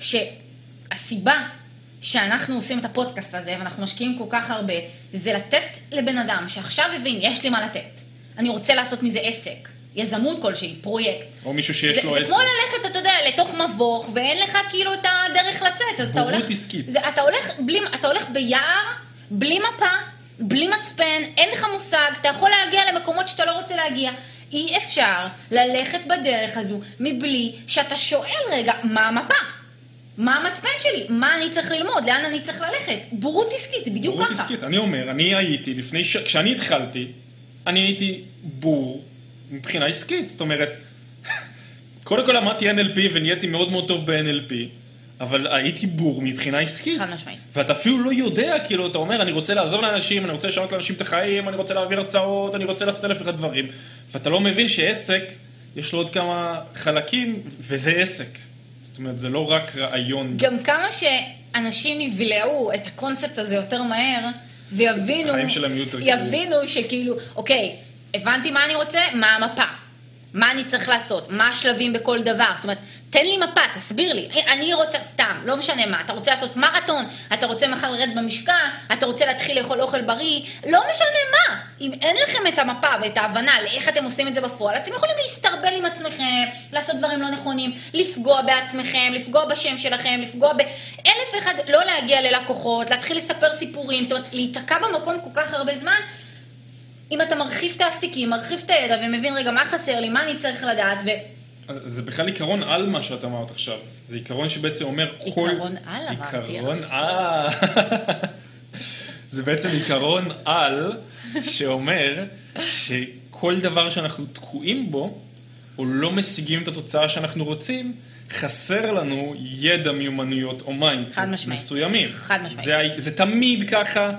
שהסיבה שאנחנו עושים את הפודקאסט הזה, ואנחנו משקיעים כל כך הרבה, זה לתת לבן אדם שעכשיו הבין, יש לי מה לתת, אני רוצה לעשות מזה עסק. יזמות כלשהי, פרויקט. או מישהו שיש זה, לו זה עסק. כמו ללכת, אתה יודע, לתוך מבוך, ואין לך כאילו את הדרך לצאת, אז אתה הולך... בורות עסקית. זה, אתה, הולך בלי, אתה הולך ביער, בלי מפה, בלי מצפן, אין לך מושג, אתה יכול להגיע למקומות שאתה לא רוצה להגיע. אי אפשר ללכת בדרך הזו, מבלי שאתה שואל רגע, מה המפה? מה המצפן שלי? מה אני צריך ללמוד? לאן אני צריך ללכת? בורות עסקית, זה בדיוק בורות ככה. עסקית, אני אומר, אני הייתי, לפני ש... כשאני התחלתי, אני הייתי בור מבחינה עסקית, זאת אומרת, קודם כל למדתי אן אל פי ונהייתי מאוד מאוד טוב ב-אן אל פי, אבל הייתי בור מבחינה עסקית. חד משמעית. ואתה אפילו לא יודע, כאילו, אתה אומר, אני רוצה לעזור לאנשים, אני רוצה לשנות לאנשים את החיים, אני רוצה להעביר הרצאות, אני רוצה לעשות אלף אחד דברים, ואתה לא מבין שעסק, יש לו עוד כמה חלקים, וזה עסק. זאת אומרת, זה לא רק רעיון. גם כמה שאנשים יבלעו את הקונספט הזה יותר מהר, ויבינו, החיים שלהם יהיו יותר יבינו שכאילו, אוקיי, הבנתי מה אני רוצה, מה המפה, מה אני צריך לעשות, מה השלבים בכל דבר, זאת אומרת, תן לי מפה, תסביר לי, אני רוצה סתם, לא משנה מה, אתה רוצה לעשות מרתון, אתה רוצה מחר לרדת במשקע, אתה רוצה להתחיל לאכול אוכל בריא, לא משנה מה, אם אין לכם את המפה ואת ההבנה לאיך אתם עושים את זה בפועל, אז אתם יכולים להסתרבל עם עצמכם, לעשות דברים לא נכונים, לפגוע בעצמכם, לפגוע בשם שלכם, לפגוע באלף אחד, לא להגיע ללקוחות, להתחיל לספר סיפורים, זאת אומרת, להיתקע במקום כל כך הרבה זמן, אם אתה מרחיב את האפיקים, מרחיב את הידע ומבין רגע מה חסר לי, מה אני צריך לדעת ו... זה בכלל עיקרון על מה שאתה אמרת עכשיו. זה עיקרון שבעצם אומר כל... עיקרון על אמרתי עיקרון על. זה בעצם עיקרון על שאומר שכל דבר שאנחנו תקועים בו, או לא משיגים את התוצאה שאנחנו רוצים, חסר לנו ידע מיומנויות או מיינדסט מסוימים. חד משמעית. זה, זה תמיד ככה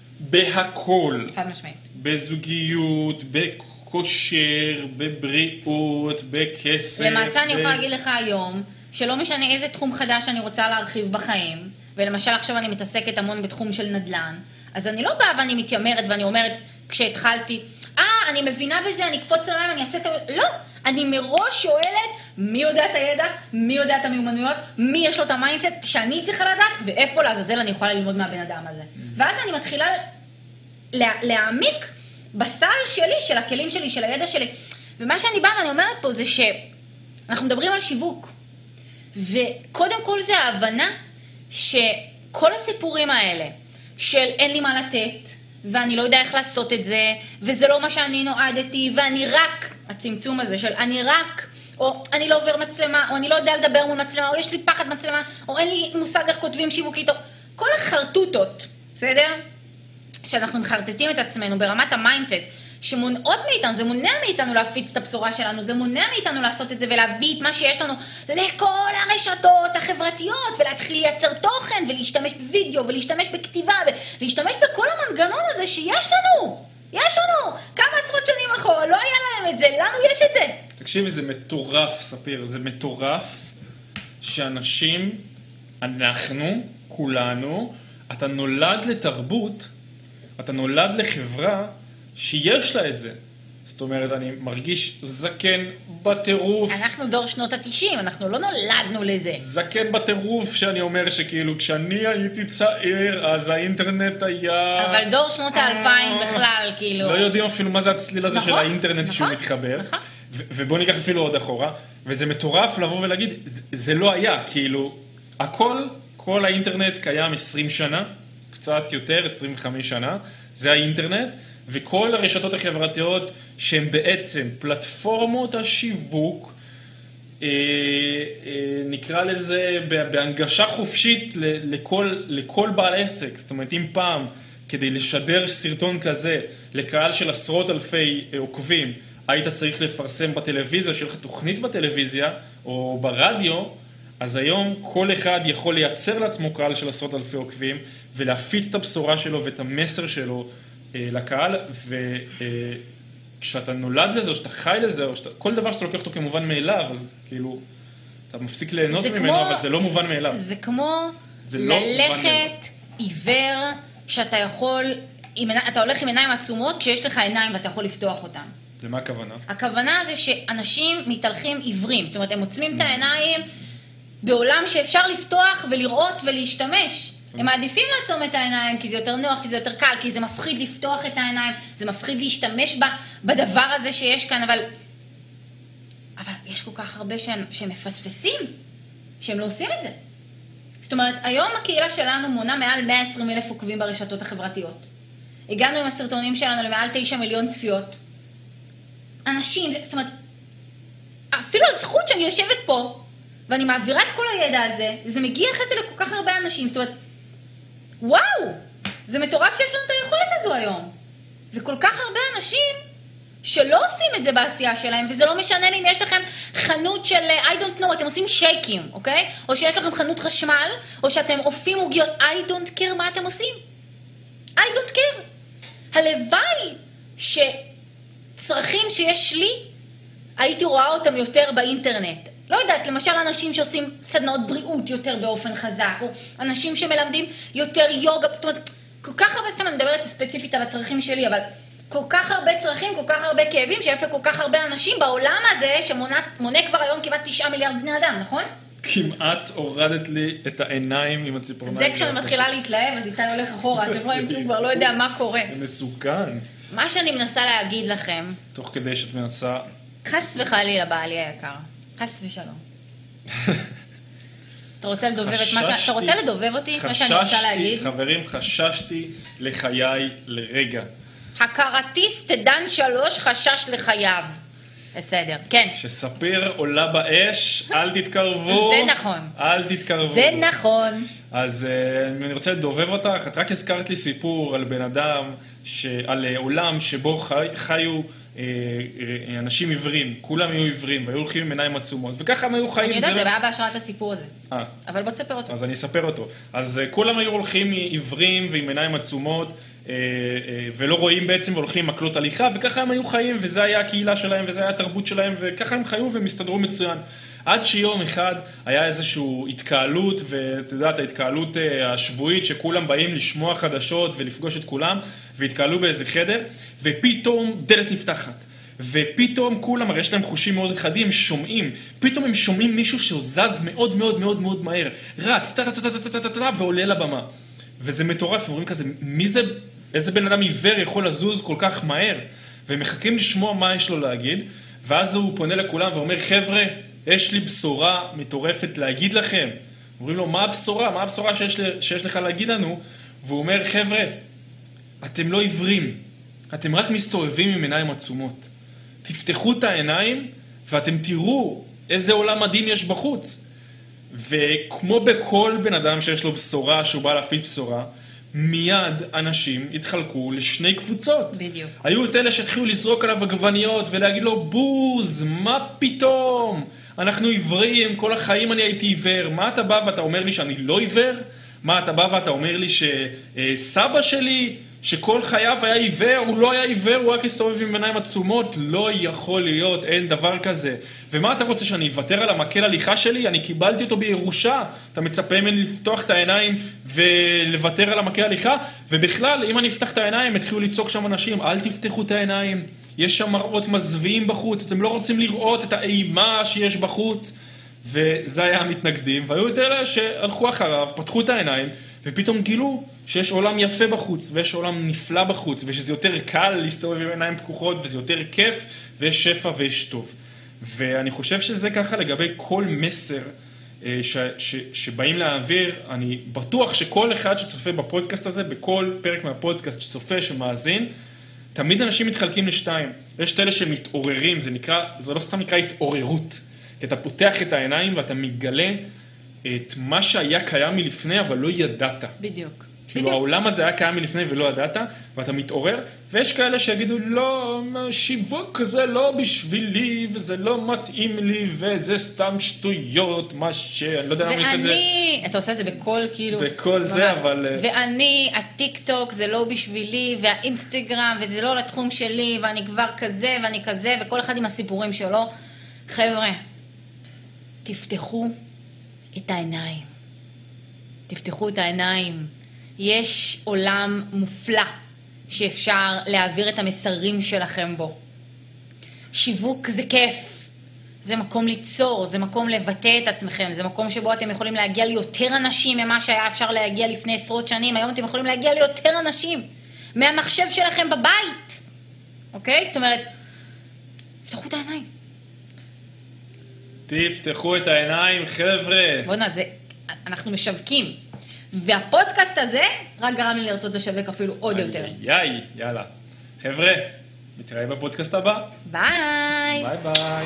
בהכל. חד משמעית. בזוגיות, בכושר, בבריאות, בכסף. למעשה אני ב... יכולה להגיד לך היום, שלא משנה איזה תחום חדש אני רוצה להרחיב בחיים, ולמשל עכשיו אני מתעסקת המון בתחום של נדל"ן, אז אני לא באה ואני מתיימרת ואני אומרת, כשהתחלתי, אה, אני מבינה בזה, אני אקפוץ עליהם, אני אעשה את זה, לא, אני מראש שואלת, מי יודע את הידע, מי יודע את המיומנויות, מי יש לו את המיינדסט, שאני צריכה לדעת, ואיפה לעזאזל אני יכולה ללמוד מהבן אדם הזה. ואז אני מתחילה להעמיק בסל שלי, של הכלים שלי, של הידע שלי. ומה שאני באה ואני אומרת פה זה שאנחנו מדברים על שיווק. וקודם כל זה ההבנה שכל הסיפורים האלה של אין לי מה לתת, ואני לא יודע איך לעשות את זה, וזה לא מה שאני נועדתי, ואני רק, הצמצום הזה של אני רק, או אני לא עובר מצלמה, או אני לא יודע לדבר מול מצלמה, או יש לי פחד מצלמה, או אין לי מושג איך כותבים שיווקית, או כל החרטוטות, בסדר? שאנחנו מחרטטים את עצמנו ברמת המיינדסט, שמונעות מאיתנו, זה מונע מאיתנו להפיץ את הבשורה שלנו, זה מונע מאיתנו לעשות את זה ולהביא את מה שיש לנו לכל הרשתות החברתיות, ולהתחיל לייצר תוכן, ולהשתמש בווידאו, ולהשתמש בכתיבה, ולהשתמש בכל המנגנון הזה שיש לנו, יש לנו, כמה עשרות שנים אחורה, לא היה להם את זה, לנו יש את זה. תקשיבי, זה מטורף, ספיר, זה מטורף שאנשים, אנחנו, כולנו, אתה נולד לתרבות, אתה נולד לחברה שיש לה את זה. זאת אומרת, אני מרגיש זקן בטירוף. אנחנו דור שנות ה-תשעים, אנחנו לא נולדנו לזה. זקן בטירוף שאני אומר שכאילו, כשאני הייתי צעיר, אז האינטרנט היה... אבל דור שנות ה-אלפיים בכלל, כאילו... לא יודעים אפילו מה זה הצליל הזה של האינטרנט שהוא מתחבר. ובוא ניקח אפילו עוד אחורה. וזה מטורף לבוא ולהגיד, זה לא היה, כאילו, הכל, כל האינטרנט קיים עשרים שנה, קצת יותר, עשרים וחמש שנה, זה האינטרנט, וכל הרשתות החברתיות שהן בעצם פלטפורמות השיווק, אה, אה, נקרא לזה בהנגשה חופשית לכל, לכל בעל עסק. זאת אומרת, אם פעם כדי לשדר סרטון כזה לקהל של עשרות אלפי עוקבים, היית צריך לפרסם בטלוויזיה, שיהיה לך תוכנית בטלוויזיה או ברדיו, אז היום כל אחד יכול לייצר לעצמו קהל של עשרות אלפי עוקבים, ולהפיץ את הבשורה שלו ואת המסר שלו אה, לקהל, כשאתה נולד לזה, או שאתה חי לזה, או שאתה, כל דבר שאתה לוקח אותו כמובן מאליו, אז כאילו, אתה מפסיק ליהנות ממנו, כמו, אבל זה לא מובן מאליו. זה כמו זה לא ללכת עיוור, שאתה יכול, עם, אתה הולך עם עיניים עצומות, כשיש לך עיניים ואתה יכול לפתוח אותן. ומה הכוונה? הכוונה זה שאנשים מתהלכים עיוורים, זאת אומרת, הם עוצמים את העיניים בעולם שאפשר לפתוח ולראות ולהשתמש. הם מעדיפים לעצום את העיניים, כי זה יותר נוח, כי זה יותר קל, כי זה מפחיד לפתוח את העיניים, זה מפחיד להשתמש בה, בדבר הזה שיש כאן, אבל, אבל יש כל כך הרבה שהם, שהם מפספסים, שהם לא עושים את זה. זאת אומרת, היום הקהילה שלנו מונה מעל מאה ועשרים אלף עוקבים ברשתות החברתיות. הגענו עם הסרטונים שלנו למעל תשע מיליון צפיות. אנשים, זאת אומרת, אפילו הזכות שאני יושבת פה, ואני מעבירה את כל הידע הזה, וזה מגיע אחרי זה לכל כך הרבה אנשים, זאת אומרת, וואו, זה מטורף שיש לנו את היכולת הזו היום. וכל כך הרבה אנשים שלא עושים את זה בעשייה שלהם, וזה לא משנה לי אם יש לכם חנות של I don't know, אתם עושים שייקים, אוקיי? או שיש לכם חנות חשמל, או שאתם אופים עוגיות, I don't care מה אתם עושים. I don't care. הלוואי שצרכים שיש לי, הייתי רואה אותם יותר באינטרנט. לא יודעת, למשל אנשים שעושים סדנאות בריאות יותר באופן חזק, או אנשים שמלמדים יותר יוגה, זאת אומרת, כל כך הרבה, סתם אני מדברת ספציפית על הצרכים שלי, אבל כל כך הרבה צרכים, כל כך הרבה כאבים, שיש לכל כך הרבה אנשים בעולם הזה, שמונה כבר היום כמעט תשעה מיליארד בני אדם, נכון? כמעט הורדת לי את העיניים עם הציפורניים. זה כשאני מתחילה להתלהב, אז איתי הולך אחורה, אתם רואים, הוא כבר לא יודע מה קורה. זה מסוכן. מה שאני מנסה להגיד לכם, תוך כדי שאת מנסה... חס וחלילה בעלי היקר. חס ושלום. אתה רוצה לדובב את מה ש... אתה רוצה לדובב אותי? מה שאני רוצה להגיד? חברים, חששתי לחיי לרגע. הכרטיסט דן שלוש חשש לחייו. בסדר, כן. שספיר עולה באש, אל תתקרבו. זה נכון. אל תתקרבו. זה נכון. אז uh, אני רוצה לדובב אותך. את רק הזכרת לי סיפור על בן אדם, ש... על uh, עולם שבו חי... חיו uh, אנשים עיוורים. כולם היו עיוורים והיו הולכים עם עיניים עצומות. וככה הם היו חיים. אני יודעת, זה בעיה בהשראת הסיפור הזה. אה. אבל בוא תספר אותו. אז אני אספר אותו. אז uh, כולם היו הולכים עיוורים ועם עיניים עצומות. ולא רואים בעצם והולכים מקלות הליכה, וככה הם היו חיים, וזה היה הקהילה שלהם, וזה היה התרבות שלהם, וככה הם חיו והם הסתדרו מצוין. עד שיום אחד היה איזושהי התקהלות, ואתה יודעת, ההתקהלות השבועית, שכולם באים לשמוע חדשות ולפגוש את כולם, והתקהלו באיזה חדר, ופתאום דלת נפתחת. ופתאום כולם, הרי יש להם חושים מאוד חדים, שומעים, פתאום הם שומעים מישהו שזז מאוד מאוד מאוד מאוד מהר, רץ, טה-טה-טה-טה-טה-טה, ועולה לבמה. וזה מטורף, אומרים כזה, מי זה, איזה בן אדם עיוור יכול לזוז כל כך מהר? והם מחכים לשמוע מה יש לו להגיד, ואז הוא פונה לכולם ואומר, חבר'ה, יש לי בשורה מטורפת להגיד לכם. אומרים לו, מה הבשורה? מה הבשורה שיש, שיש לך להגיד לנו? והוא אומר, חבר'ה, אתם לא עיוורים, אתם רק מסתובבים עם עיניים עצומות. תפתחו את העיניים ואתם תראו איזה עולם מדהים יש בחוץ. וכמו בכל בן אדם שיש לו בשורה, שהוא בא להפיץ בשורה, מיד אנשים התחלקו לשני קבוצות. בדיוק. היו את אלה שהתחילו לזרוק עליו עגבניות ולהגיד לו, בוז, מה פתאום? אנחנו עיוורים, כל החיים אני הייתי עיוור. מה אתה בא ואתה אומר לי שאני לא עיוור? מה אתה בא ואתה אומר לי שסבא שלי, שכל חייו היה עיוור, הוא לא היה עיוור, הוא רק הסתובב עם עיניים עצומות? לא יכול להיות, אין דבר כזה. ומה אתה רוצה, שאני אוותר על המקל הליכה שלי? אני קיבלתי אותו בירושה. אתה מצפה ממני לפתוח את העיניים ולוותר על המקל הליכה? ובכלל, אם אני אפתח את העיניים, התחילו לצעוק שם אנשים, אל תפתחו את העיניים. יש שם מראות מזוויעים בחוץ, אתם לא רוצים לראות את האימה שיש בחוץ. וזה היה המתנגדים, והיו את אלה שהלכו אחריו, פתחו את העיניים, ופתאום גילו שיש עולם יפה בחוץ, ויש עולם נפלא בחוץ, ושזה יותר קל להסתובב עם עיניים פקוחות, וזה יותר כיף, ויש שפע ויש טוב. ואני חושב שזה ככה לגבי כל מסר ש, ש, שבאים להעביר. אני בטוח שכל אחד שצופה בפודקאסט הזה, בכל פרק מהפודקאסט שצופה, שמאזין, תמיד אנשים מתחלקים לשתיים. יש את אלה שמתעוררים, זה נקרא, זה לא סתם נקרא התעוררות. כי אתה פותח את העיניים ואתה מגלה את מה שהיה קיים מלפני, אבל לא ידעת. בדיוק. כאילו העולם הזה היה קיים מלפני ולא ידעת, ואתה מתעורר, ויש כאלה שיגידו, לא, שיווק זה לא בשבילי, וזה לא מתאים לי, וזה סתם שטויות, מה ש... אני לא יודע למה יש את זה. ואני, אתה עושה את זה בכל כאילו... בכל זה, אבל... ואני, הטיק טוק זה לא בשבילי, והאינסטגרם, וזה לא לתחום שלי, ואני כבר כזה, ואני כזה, וכל אחד עם הסיפורים שלו. חבר'ה, תפתחו את העיניים. תפתחו את העיניים. יש עולם מופלא שאפשר להעביר את המסרים שלכם בו. שיווק זה כיף. זה מקום ליצור, זה מקום לבטא את עצמכם, זה מקום שבו אתם יכולים להגיע ליותר אנשים ממה שהיה אפשר להגיע לפני עשרות שנים. היום אתם יכולים להגיע ליותר אנשים מהמחשב שלכם בבית. אוקיי? זאת אומרת, תפתחו את העיניים. תפתחו את העיניים, חבר'ה. בוא נה, זה, אנחנו משווקים. והפודקאסט הזה רק גרם לי לרצות לשווק אפילו עוד יותר. יאי, יאללה. חבר'ה, נתראה בפודקאסט הבא. ביי. ביי ביי.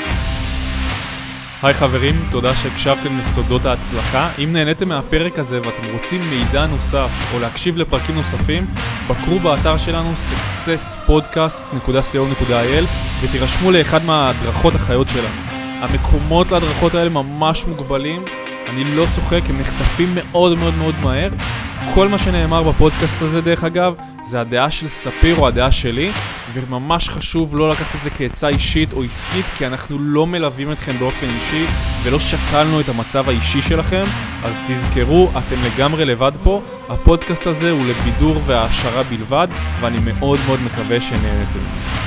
היי חברים, תודה שהקשבתם לסודות ההצלחה. אם נהניתם מהפרק הזה ואתם רוצים מידע נוסף או להקשיב לפרקים נוספים, בקרו באתר שלנו סקסס פודקאסט נקודה סי או נקודה איי אל ותירשמו לאחד מההדרכות החיות שלנו. המקומות להדרכות האלה ממש מוגבלים, אני לא צוחק, הם נחטפים מאוד מאוד מאוד מהר. כל מה שנאמר בפודקאסט הזה דרך אגב, זה הדעה של ספיר או הדעה שלי, וממש חשוב לא לקחת את זה כעצה אישית או עסקית, כי אנחנו לא מלווים אתכם באופן אישי, ולא שקלנו את המצב האישי שלכם, אז תזכרו, אתם לגמרי לבד פה, הפודקאסט הזה הוא לבידור והעשרה בלבד, ואני מאוד מאוד מקווה שנהנתם.